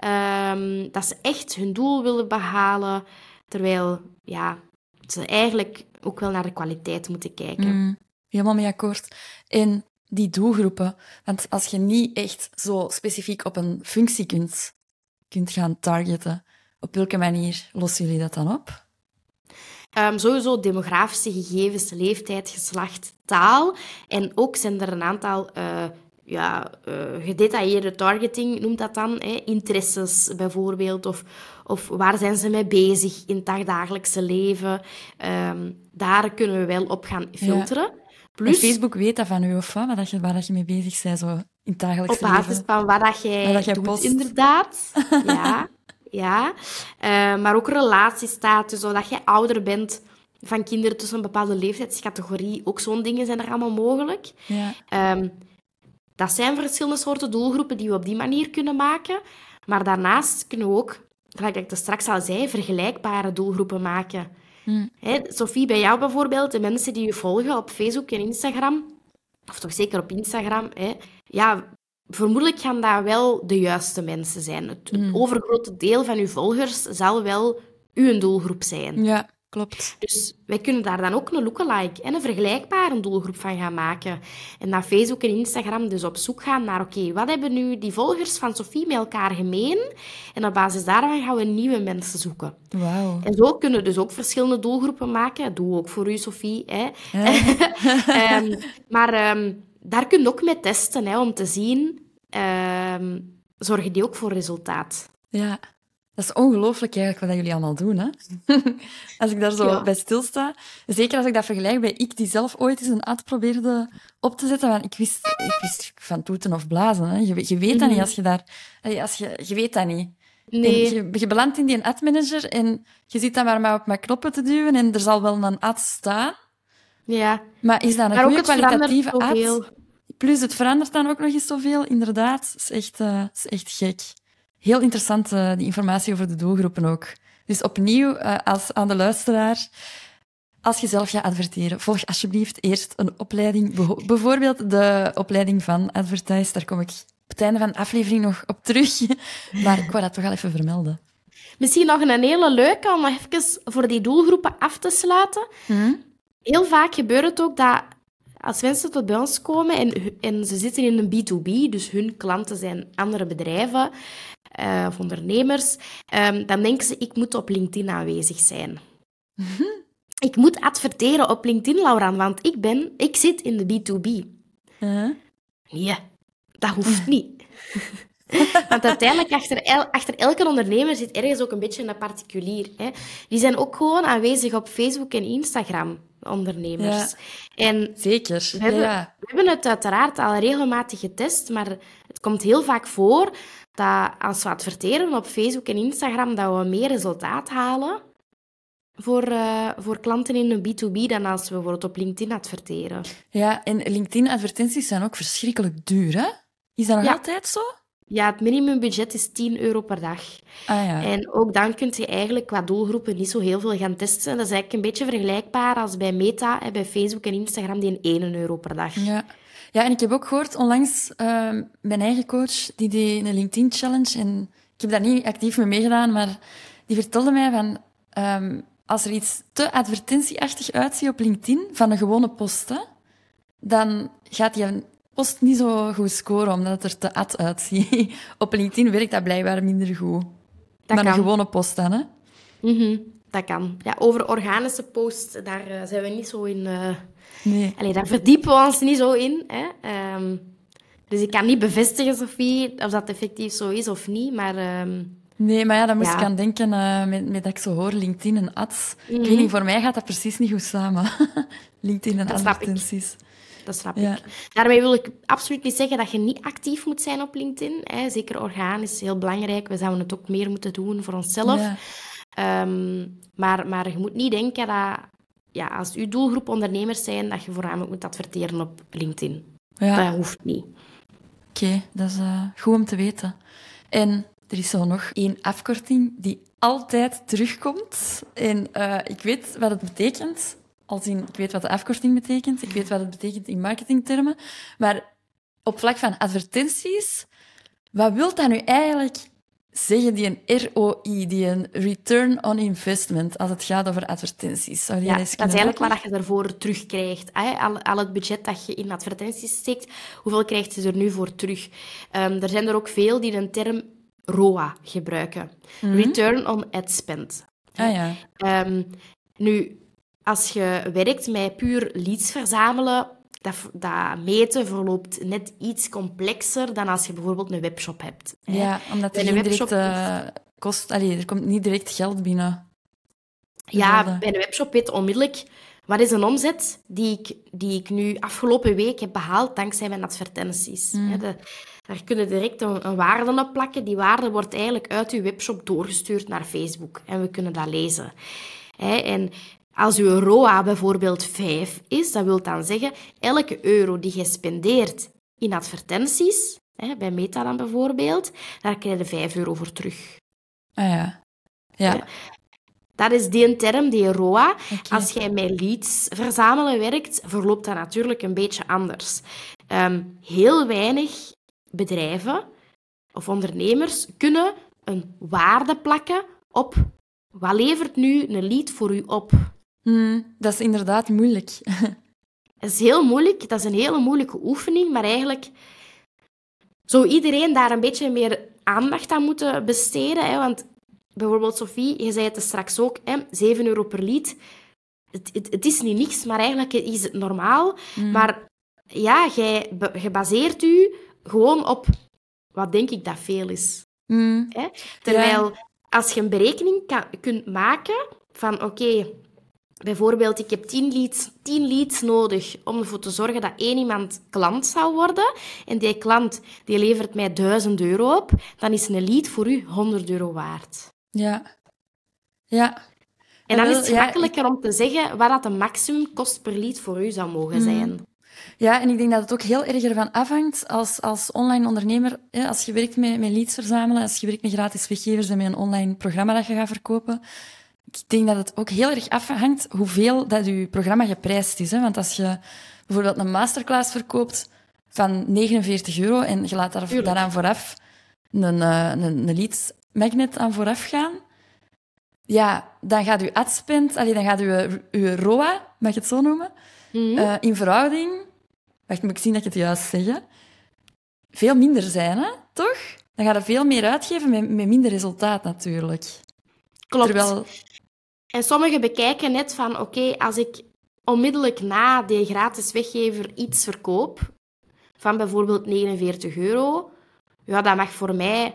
Um, dat ze echt hun doel willen behalen. Terwijl ja, ze eigenlijk ook wel naar de kwaliteit moeten kijken. Mm, helemaal mee akkoord. En die doelgroepen. Want als je niet echt zo specifiek op een functie kunt, kunt gaan targeten, op welke manier lossen jullie dat dan op? Um, sowieso demografische gegevens, leeftijd, geslacht, taal. En ook zijn er een aantal uh, ja, uh, gedetailleerde targeting, noemt dat dan. Hè? Interesses bijvoorbeeld. Of, of waar zijn ze mee bezig in het dagdagelijkse leven. Um, daar kunnen we wel op gaan filteren. Ja. Plus, en Facebook weet dat van u, of wat? Waar, dat je, waar dat je mee bezig bent zo in het dagelijkse leven. Op basis van wat dat jij, wat dat jij doet, post. Inderdaad. Ja. Ja, uh, maar ook relatiestatus, zodat je ouder bent van kinderen tussen een bepaalde leeftijdscategorie. Ook zo'n dingen zijn er allemaal mogelijk. Ja. Um, dat zijn verschillende soorten doelgroepen die we op die manier kunnen maken. Maar daarnaast kunnen we ook, gelijk ik het straks al zei, vergelijkbare doelgroepen maken. Hmm. Hè, Sophie, bij jou bijvoorbeeld, de mensen die je volgen op Facebook en Instagram, of toch zeker op Instagram, hè, ja... Vermoedelijk gaan dat wel de juiste mensen zijn. Het, het mm. overgrote deel van uw volgers zal wel uw doelgroep zijn. Ja, klopt. Dus wij kunnen daar dan ook een lookalike en een vergelijkbare doelgroep van gaan maken. En naar Facebook en Instagram dus op zoek gaan naar, oké, okay, wat hebben nu die volgers van Sophie met elkaar gemeen? En op basis daarvan gaan we nieuwe mensen zoeken. Wauw. En zo kunnen we dus ook verschillende doelgroepen maken. Dat doen we ook voor u, Sophie. Hè? Ja. um, maar... Um, Daar kun je ook mee testen, hè, om te zien, uh, zorgen die ook voor resultaat. Ja, dat is ongelooflijk eigenlijk wat jullie allemaal doen. Hè? Als ik daar zo ja. bij stilsta, zeker als ik dat vergelijk bij ik die zelf ooit eens een ad probeerde op te zetten, want ik wist, ik wist van toeten of blazen. Hè? Je, je weet dat mm-hmm. niet als je daar... Als je, je weet dat niet. Nee. Je, je belandt in die admanager en je zit dan maar, maar op mijn knoppen te duwen en er zal wel een ad staan. Ja. Maar is dat een maar goede kwalitatieve ad? Plus, het verandert dan ook nog eens zoveel. Inderdaad, het is echt, uh, is echt gek. Heel interessant, uh, die informatie over de doelgroepen ook. Dus opnieuw, uh, als aan de luisteraar, als je zelf gaat adverteren, volg alsjeblieft eerst een opleiding. Beho- bijvoorbeeld de opleiding van Advertise. Daar kom ik op het einde van de aflevering nog op terug. Maar ik wou dat toch al even vermelden. Misschien nog een hele leuke, om nog even voor die doelgroepen af te sluiten. Hmm? Heel vaak gebeurt het ook dat als mensen tot bij ons komen en, en ze zitten in een B twee B, dus hun klanten zijn andere bedrijven uh, of ondernemers, um, dan denken ze, ik moet op LinkedIn aanwezig zijn. Mm-hmm. Ik moet adverteren op LinkedIn, Lauraan, want ik, ben, ik zit in de B twee B. Uh-huh. Nee, dat hoeft niet. Want uiteindelijk, achter, el, achter elke ondernemer zit ergens ook een beetje een particulier. Hè. Die zijn ook gewoon aanwezig op Facebook en Instagram, ondernemers. Ja, En zeker. we Ja, hebben, ja. we hebben het uiteraard al regelmatig getest, maar het komt heel vaak voor dat als we adverteren op Facebook en Instagram, dat we meer resultaat halen voor, uh, voor klanten in een B twee B dan als we bijvoorbeeld op LinkedIn adverteren. Ja, en LinkedIn-advertenties zijn ook verschrikkelijk duur, hè? Is dat nog Ja. altijd zo? Ja, het minimumbudget is tien euro per dag. Ah ja. En ook dan kun je eigenlijk qua doelgroepen niet zo heel veel gaan testen. Dat is eigenlijk een beetje vergelijkbaar als bij Meta, hè, bij Facebook en Instagram, die een één euro per dag. Ja. Ja, en ik heb ook gehoord onlangs, uh, mijn eigen coach, die deed een LinkedIn-challenge. En ik heb daar niet actief mee meegedaan, maar die vertelde mij van... Um, als er iets te advertentieachtig uitziet op LinkedIn, van een gewone post, hè, dan gaat die post niet zo goed scoren, omdat het er te ad uitziet. Op LinkedIn werkt dat blijkbaar minder goed. Dat maar kan. een gewone post dan, hè? Mm-hmm, dat kan. Ja, over organische posts, daar uh, zijn we niet zo in... Uh... Nee. Allee, daar verdiepen we ons niet zo in. Hè. Um, dus ik kan niet bevestigen, Sophie, of dat effectief zo is of niet, maar... Um... Nee, maar ja, dan moest ja. ik aan denken, uh, met, met dat ik zo hoor, LinkedIn en ads. Mm-hmm. Ik weet niet, voor mij gaat dat precies niet goed samen. LinkedIn en dat snap advertenties. Ik. Dat snap ja. ik. Daarmee wil ik absoluut niet zeggen dat je niet actief moet zijn op LinkedIn. Hè. Zeker organisch is heel belangrijk. We zouden het ook meer moeten doen voor onszelf. Ja. Um, maar, maar je moet niet denken dat, ja, als je doelgroep ondernemers zijn, dat je voornamelijk moet adverteren op LinkedIn. Ja. Dat hoeft niet. Oké, okay, dat is uh, goed om te weten. En... er is zo nog één afkorting die altijd terugkomt. En uh, ik weet wat het betekent. Als in, ik weet wat de afkorting betekent. Ik weet wat het betekent in marketingtermen. Maar op vlak van advertenties, wat wil dat nu eigenlijk zeggen, die een R O I, die een Return on Investment, als het gaat over advertenties? Zou die ja, dat is eigenlijk wat je daarvoor terugkrijgt. Hè? Al, al het budget dat je in advertenties steekt, hoeveel krijgt je er nu voor terug? Um, er zijn er ook veel die een term R O A gebruiken. Mm-hmm. Return on Ad Spend. Ah, ja. Um, nu, als je werkt met puur leads verzamelen, dat, dat meten verloopt net iets complexer dan als je bijvoorbeeld een webshop hebt. Hè. Ja, omdat er, niet direct, uh, kost, allee, er komt niet direct geld binnen. Ja, bij een webshop weet je onmiddellijk... Wat is een omzet die ik, die ik nu afgelopen week heb behaald dankzij mijn advertenties? Mm. De, daar kun je direct een, een waarde op plakken. Die waarde wordt eigenlijk uit uw webshop doorgestuurd naar Facebook. En we kunnen dat lezen. He, en als uw R O A bijvoorbeeld vijf is, dat wil dan zeggen, elke euro die je spendeert in advertenties, he, bij Meta dan bijvoorbeeld, daar krijg je vijf euro voor terug. Ah ja. Ja. ja. Dat is die term, die R O A. Okay. Als jij met leads verzamelen werkt, verloopt dat natuurlijk een beetje anders. Um, heel weinig bedrijven of ondernemers kunnen een waarde plakken op wat levert nu een lead voor u op. Mm, dat is inderdaad moeilijk. Dat is heel moeilijk. Dat is een hele moeilijke oefening, maar eigenlijk zou iedereen daar een beetje meer aandacht aan moeten besteden, hè, want bijvoorbeeld, Sophie, je zei het straks ook, hè, zeven euro per lead. Het, het, het is niet niks, maar eigenlijk is het normaal. Mm. Maar ja, jij baseert u gewoon op wat denk ik dat veel is. Mm. Hè? Terwijl, ja. als je een berekening kan, kunt maken van, oké, okay, bijvoorbeeld, ik heb tien leads, tien leads nodig om ervoor te zorgen dat één iemand klant zou worden, en die klant die levert mij duizend euro op, dan is een lead voor u honderd euro waard. Ja. Ja. En dan is het gemakkelijker ja, ik... om te zeggen wat dat de maximum kost per lead voor u zou mogen zijn. Mm. Ja, en ik denk dat het ook heel erg ervan afhangt als, als online ondernemer. Hè, als je werkt met, met leads verzamelen, als je werkt met gratis weggevers en met een online programma dat je gaat verkopen. Ik denk dat het ook heel erg afhangt hoeveel dat je programma geprijsd is. Hè. Want als je bijvoorbeeld een masterclass verkoopt van negenenveertig euro en je laat daar, daaraan vooraf een, een, een leads magnet aan vooraf gaan, ja, dan gaat je adspend, allee, dan gaat je, je R O A, mag je het zo noemen, mm-hmm. uh, in verhouding, wacht, moet ik zien dat ik het juist zeg, hè? Veel minder zijn, hè? Toch? Dan ga je veel meer uitgeven met, met minder resultaat natuurlijk. Klopt. Terwijl... En sommigen bekijken net van, oké, okay, als ik onmiddellijk na die gratis weggever iets verkoop, van bijvoorbeeld negenenveertig euro, ja, dat mag voor mij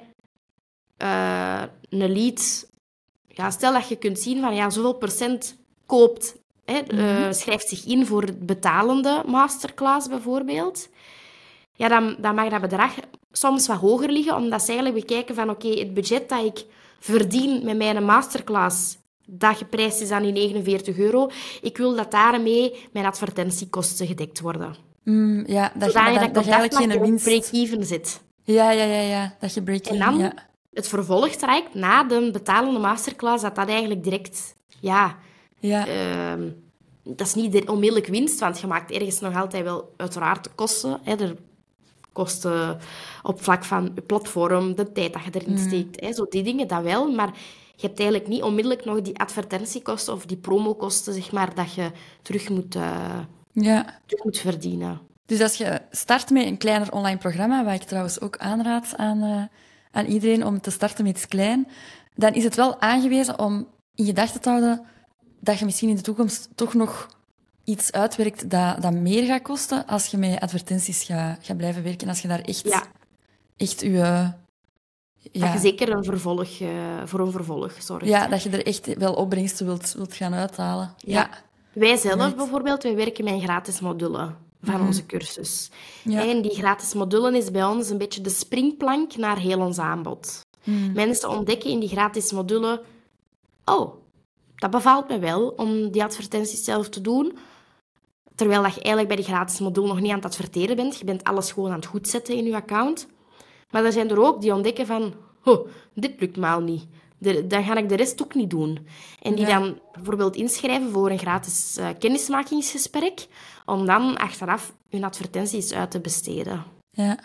uh, een lead... Ja, stel dat je kunt zien van ja, zoveel procent koopt, hè, mm-hmm. uh, schrijft zich in voor het betalende masterclass bijvoorbeeld. Ja, dan, dan mag dat bedrag soms wat hoger liggen, omdat ze eigenlijk bekijken van oké, okay, het budget dat ik verdien met mijn masterclass, dat geprijsd is aan die negenenveertig euro, ik wil dat daarmee mijn advertentiekosten gedekt worden. Mm, ja, dat, Zodat je, dat, dat, dat je eigenlijk geen winst... break-even zit. Ja, ja, ja, ja, dat je break-even... En dan ja. het vervolgtraject na de betalende masterclass, dat dat eigenlijk direct... Ja, ja. Uh, dat is niet onmiddellijk winst, want je maakt ergens nog altijd wel uiteraard de kosten. Hè, de kosten op vlak van je platform, de tijd dat je erin steekt. Mm. Hè, zo die dingen, dat wel, maar... Je hebt eigenlijk niet onmiddellijk nog die advertentiekosten of die promokosten, zeg maar, dat je terug moet, uh, ja. terug moet verdienen. Dus als je start met een kleiner online programma, wat ik trouwens ook aanraad aan, uh, aan iedereen om te starten met iets klein, dan is het wel aangewezen om in gedachten te houden dat je misschien in de toekomst toch nog iets uitwerkt dat, dat meer gaat kosten als je met advertenties gaat, gaat blijven werken. Als je daar echt, ja. echt je... Uh, Ja. Dat je zeker een vervolg, uh, voor een vervolg zorgt. Ja, dat je er echt wel opbrengsten wilt, wilt gaan uithalen. Ja. ja. Wij zelf right. bijvoorbeeld, wij werken met een gratis module van mm-hmm. onze cursus. Ja. En die gratis module is bij ons een beetje de springplank naar heel ons aanbod. Mm. Mensen ontdekken in die gratis module... Oh, dat bevalt me wel om die advertenties zelf te doen. Terwijl dat je eigenlijk bij die gratis module nog niet aan het adverteren bent. Je bent alles gewoon aan het goedzetten in je account. Maar er zijn er ook die ontdekken van... Oh, dit lukt me al niet. De, dan ga ik de rest ook niet doen. En die ja. dan bijvoorbeeld inschrijven voor een gratis uh, kennismakingsgesprek, om dan achteraf hun advertenties uit te besteden. Ja,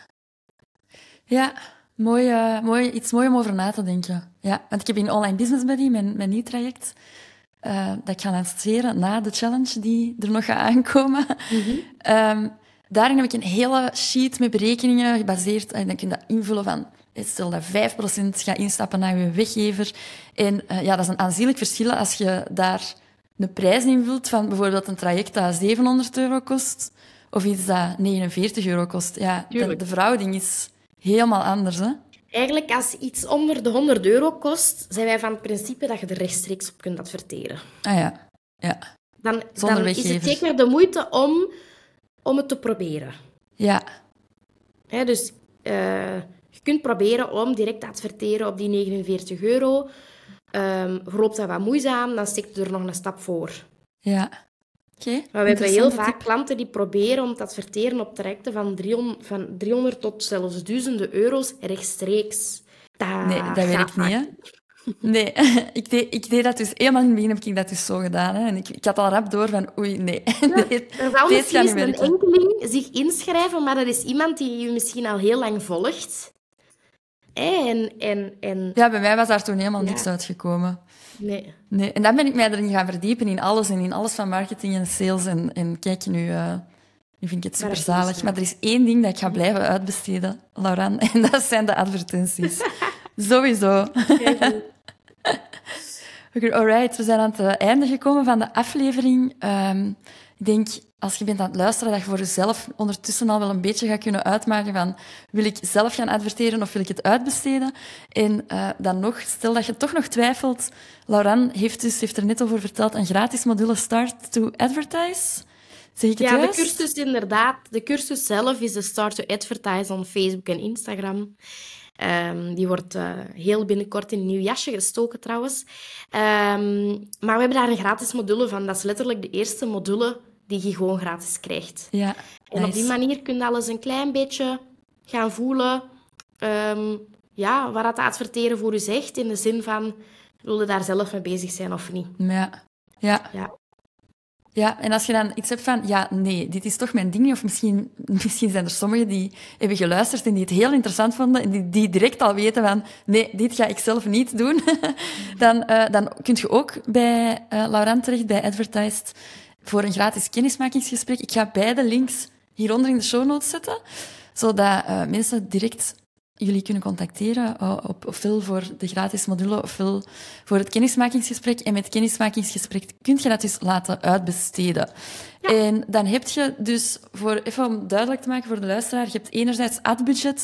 ja mooi, uh, mooi, iets mooi om over na te denken. Ja, want ik heb in Online Business Buddy, mijn, mijn nieuw traject, uh, dat ik ga lanceren na de challenge die er nog gaat aankomen. Mm-hmm. Um, Daarin heb ik een hele sheet met berekeningen gebaseerd. En dan kun je dat invullen van... Stel dat vijf procent gaat instappen naar je weggever. En uh, ja, dat is een aanzienlijk verschil als je daar een prijs invult van bijvoorbeeld een traject dat zevenhonderd euro kost. Of iets dat negenenveertig euro kost. Ja, de, de verhouding is helemaal anders, hè? Eigenlijk, als iets onder de honderd euro kost, zijn wij van het principe dat je er rechtstreeks op kunt adverteren. Ah ja, ja. Dan, dan is het zeker de moeite om... om het te proberen. Ja. He, dus uh, je kunt proberen om direct te adverteren op die negenenveertig euro. Um, verloopt dat wat moeizaam, dan steekt er nog een stap voor. Ja. Okay. Maar we hebben heel vaak tip. klanten die proberen om te adverteren op trajecten van driehonderd, van driehonderd tot zelfs duizenden euro's rechtstreeks. Dat nee, dat werkt niet, hè? Nee, ik deed, ik deed dat dus... Helemaal in het begin heb ik dat dus zo gedaan. Hè. En ik, ik had al rap door van... Oei, nee. Ja, nee er zal misschien eens een enkeling zich inschrijven, maar dat is iemand die je misschien al heel lang volgt. En, en, en... Ja, bij mij was daar toen helemaal ja. niks uitgekomen. Nee. nee. En dan ben ik mij erin gaan verdiepen, in alles. En in alles van marketing en sales. En, en kijk, nu, uh, nu vind ik het super zalig. Maar er is één ding dat ik ga blijven uitbesteden, Lauran. En dat zijn de advertenties. Sowieso. Okay, alright, we zijn aan het einde gekomen van de aflevering. Um, ik denk, als je bent aan het luisteren, dat je voor jezelf ondertussen al wel een beetje gaat kunnen uitmaken van wil ik zelf gaan adverteren of wil ik het uitbesteden? En uh, dan nog, stel dat je toch nog twijfelt, Lauran heeft, dus, heeft er net over verteld, een gratis module Start to Advertise. Zeg ik het ja, juist? de cursus inderdaad. De cursus zelf is de Start to Advertise op Facebook en Instagram. Um, die wordt uh, heel binnenkort in een nieuw jasje gestoken trouwens. Um, maar we hebben daar een gratis module van. Dat is letterlijk de eerste module die je gewoon gratis krijgt. Ja, en nice. Op die manier kun je alles een klein beetje gaan voelen. Um, ja, waar dat adverteren voor je zegt. In de zin van, wil je daar zelf mee bezig zijn of niet? Ja, ja. ja. Ja, en als je dan iets hebt van, ja, nee, dit is toch mijn ding niet, of misschien, misschien zijn er sommigen die hebben geluisterd en die het heel interessant vonden en die, die direct al weten van, nee, dit ga ik zelf niet doen, dan, uh, dan kun je ook bij uh, Lauran terecht, bij Advertised, voor een gratis kennismakingsgesprek. Ik ga beide links hieronder in de show notes zetten, zodat uh, mensen direct jullie kunnen contacteren, uh, op, ofwel voor de gratis module, ofwel voor het kennismakingsgesprek. En met het kennismakingsgesprek kun je dat dus laten uitbesteden. Ja. En dan heb je dus, voor, even om duidelijk te maken voor de luisteraar, je hebt enerzijds adbudget,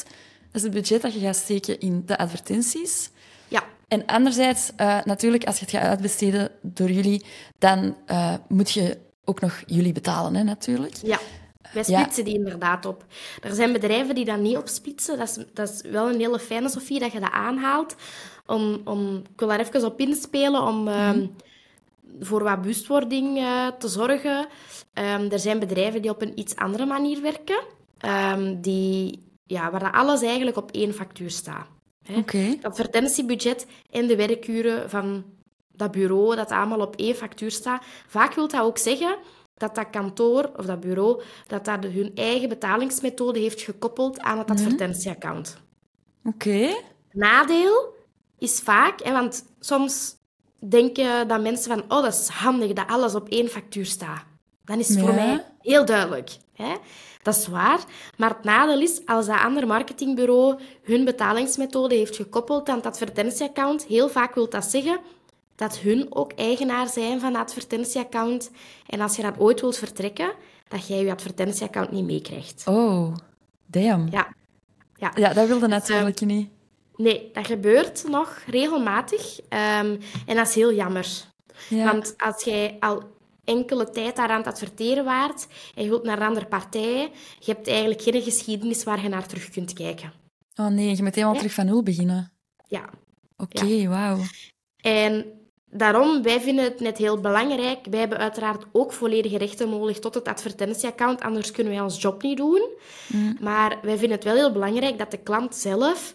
Dat is het budget dat je gaat steken in de advertenties. Ja. En anderzijds, uh, natuurlijk, als je het gaat uitbesteden door jullie, dan uh, moet je ook nog jullie betalen, hè, natuurlijk. Ja, wij splitsen ja. die inderdaad op. Er zijn bedrijven die dat niet opsplitsen. Dat is, dat is wel een hele fijne, Sophie, dat je dat aanhaalt. Om, om, ik wil daar even op inspelen om mm. um, voor wat bewustwording uh, te zorgen. Um, er zijn bedrijven die op een iets andere manier werken. Um, die, ja, waar dat alles eigenlijk op één factuur staat. Oké. Okay. Het advertentiebudget en de werkuren van dat bureau, dat allemaal op één factuur staat. Vaak wil dat ook zeggen dat dat kantoor of dat bureau dat dat hun eigen betalingsmethode heeft gekoppeld aan het advertentieaccount. Oké. Okay. Nadeel is vaak, hè, want soms denken dat mensen van oh, dat is handig dat alles op één factuur staat. Dan is het ja. voor mij heel duidelijk. Hè? Dat is waar. Maar het nadeel is, als dat andere marketingbureau hun betalingsmethode heeft gekoppeld aan het advertentieaccount, heel vaak wil dat zeggen dat hun ook eigenaar zijn van het advertentieaccount. En als je dat ooit wilt vertrekken, dat jij je advertentieaccount niet meekrijgt. Oh, damn. Ja. Ja, ja dat wilde natuurlijk dus, uh, niet. Nee, dat gebeurt nog regelmatig. Um, en dat is heel jammer. Ja. Want als jij al enkele tijd daar aan het adverteren waart en je wilt naar een andere partij, je hebt eigenlijk geen geschiedenis waar je naar terug kunt kijken. Oh nee, je moet helemaal ja. terug van nul beginnen. Ja. Oké, okay, ja. wauw. En daarom, wij vinden het net heel belangrijk. Wij hebben uiteraard ook volledige rechten nodig tot het advertentieaccount, anders kunnen wij ons job niet doen. Mm. Maar wij vinden het wel heel belangrijk dat de klant zelf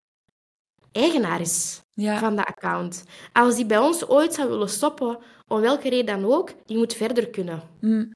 eigenaar is ja. van dat account. Als die bij ons ooit zou willen stoppen, om welke reden dan ook, die moet verder kunnen. Mm.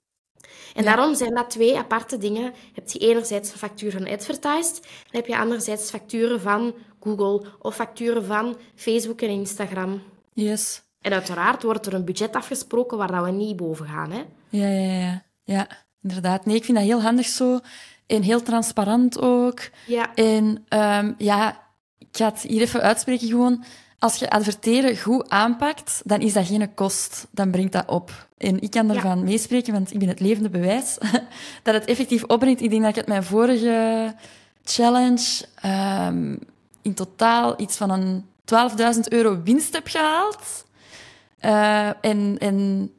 En ja. daarom zijn dat twee aparte dingen. Je hebt je enerzijds een factuur van Advertised, dan heb je anderzijds facturen van Google of facturen van Facebook en Instagram. Yes. En uiteraard wordt er een budget afgesproken waar we niet boven gaan. Hè? Ja, ja, ja. Ja, inderdaad. Nee, ik vind dat heel handig zo. En heel transparant ook. Ja. En um, ja, ik ga het hier even uitspreken gewoon. Als je adverteren goed aanpakt, dan is dat geen kost. Dan brengt dat op. En ik kan ervan ja. meespreken, want ik ben het levende bewijs, dat het effectief opbrengt. Ik denk dat ik het mijn vorige challenge um, in totaal iets van een twaalfduizend euro winst heb gehaald. Uh, en, en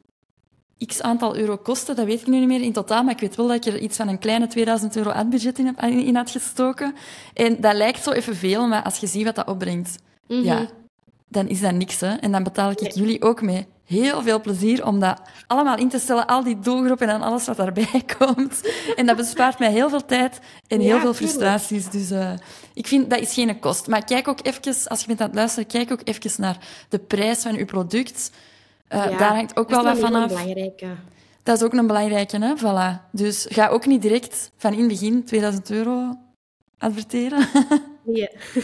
x aantal euro kosten, dat weet ik nu niet meer in totaal, maar ik weet wel dat ik er iets van een kleine tweeduizend euro adbudget in, heb, in had gestoken. En dat lijkt zo even veel, maar als je ziet wat dat opbrengt, mm-hmm. ja, dan is dat niks. Hè? En dan betaal ik nee. jullie ook mee. Heel veel plezier om dat allemaal in te stellen, al die doelgroepen en alles wat daarbij komt. En dat bespaart mij heel veel tijd en heel ja, veel frustraties. Dus uh, ik vind, dat is geen kost. Maar kijk ook even, als je bent aan het luisteren, kijk ook even naar de prijs van je product. Uh, ja, daar hangt ook wel wat van af. Dat is een belangrijke. Dat is ook een belangrijke, hè? Voilà. Dus ga ook niet direct van in het begin tweeduizend euro adverteren. Nee.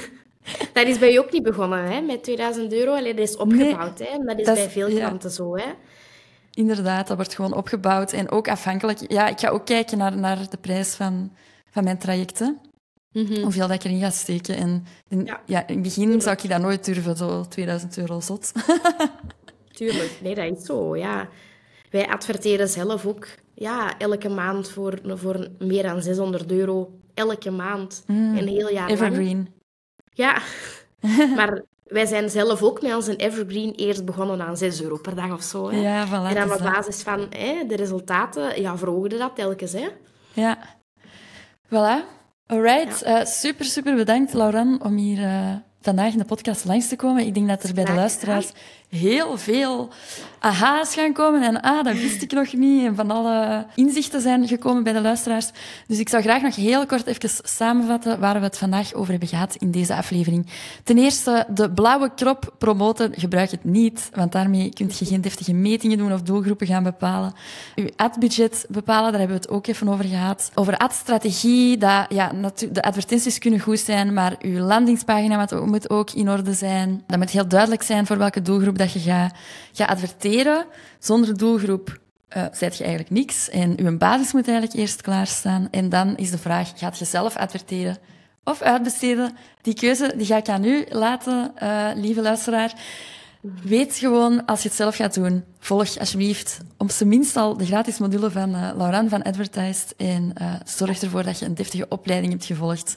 Dat is bij je ook niet begonnen, hè, met tweeduizend euro. Allee, dat is opgebouwd. Nee, hè. Dat is dat bij is, veel klanten ja. zo. Hè. Inderdaad, dat wordt gewoon opgebouwd. En ook afhankelijk... Ja, ik ga ook kijken naar, naar de prijs van, van mijn trajecten. Mm-hmm. Hoeveel dat ik erin ga steken. En in, ja. Ja, in het begin Tuurlijk. zou ik dat nooit durven, zo tweeduizend euro zot. Tuurlijk, nee, dat is zo, ja. Wij adverteren zelf ook ja, elke maand voor, voor meer dan zeshonderd euro. Elke maand. Mm. Een heel jaar Evergreen. lang. Ja, maar wij zijn zelf ook met onze Evergreen eerst begonnen aan zes euro per dag of zo. Hè. Ja, voilà, en dan op basis van hè, de resultaten ja, verhoogde dat telkens. Hè. Ja, voilà. Alright, ja. uh, super, super bedankt, Lauren, om hier uh, vandaag in de podcast langs te komen. Ik denk dat er bij de luisteraars heel veel aha's gaan komen. En ah, dat wist ik nog niet. En van alle inzichten zijn gekomen bij de luisteraars. Dus ik zou graag nog heel kort even samenvatten waar we het vandaag over hebben gehad in deze aflevering. Ten eerste, de blauwe krop promoten. Gebruik het niet, want daarmee kun je geen deftige metingen doen of doelgroepen gaan bepalen. Uw adbudget bepalen, daar hebben we het ook even over gehad. Over adstrategie, dat, ja, de advertenties kunnen goed zijn, maar uw landingspagina moet ook in orde zijn. Dat moet heel duidelijk zijn voor welke doelgroep dat je gaat, gaat adverteren. Zonder doelgroep uh, zet je eigenlijk niks. En uw basis moet eigenlijk eerst klaarstaan. En dan is de vraag, gaat je zelf adverteren of uitbesteden? Die keuze die ga ik aan u laten, uh, lieve luisteraar. Weet gewoon, als je het zelf gaat doen, volg alsjeblieft op zijn minst al de gratis module van uh, Lauren van Advertised en uh, zorg ervoor dat je een deftige opleiding hebt gevolgd.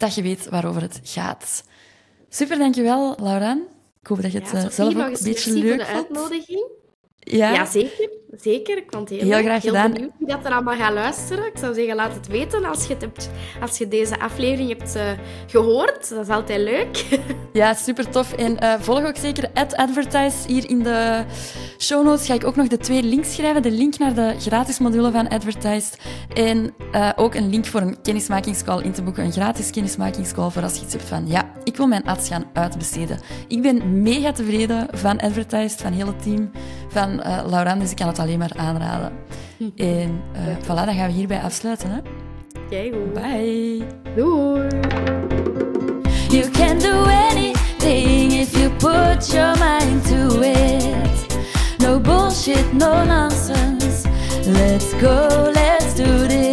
dat je weet waarover het gaat. Super, dankjewel, Lauraan. Ik hoop dat je het Ja, uh, Sophie, zelf ook nog een eens beetje merci leuk voor de vond. uitnodiging. Ja, Ja, zeker. Zeker. Ik vond het heel, heel leuk. graag Heel gedaan. benieuwd wie dat er allemaal gaat luisteren. Ik zou zeggen, laat het weten als je, het hebt, als je deze aflevering hebt uh, gehoord. Dat is altijd leuk. Ja, super tof. En uh, volg ook zeker at Advertise. Hier in de show notes ga ik ook nog de twee links schrijven. De link naar de gratis module van Advertise. En uh, ook een link voor een kennismakingscall in te boeken. Een gratis kennismakingscall voor als je iets hebt van... Ja, ik wil mijn ads gaan uitbesteden. Ik ben mega tevreden van Advertise, van het hele team, van uh, Lauraan. Dus ik kan het alleen maar aanraden. En uh, voilà, dan gaan we hierbij afsluiten. Hè? Kijk goed. Bye. Doei. You can do anything if you put your mind to it. No bullshit, no nonsense. Let's go, let's do this.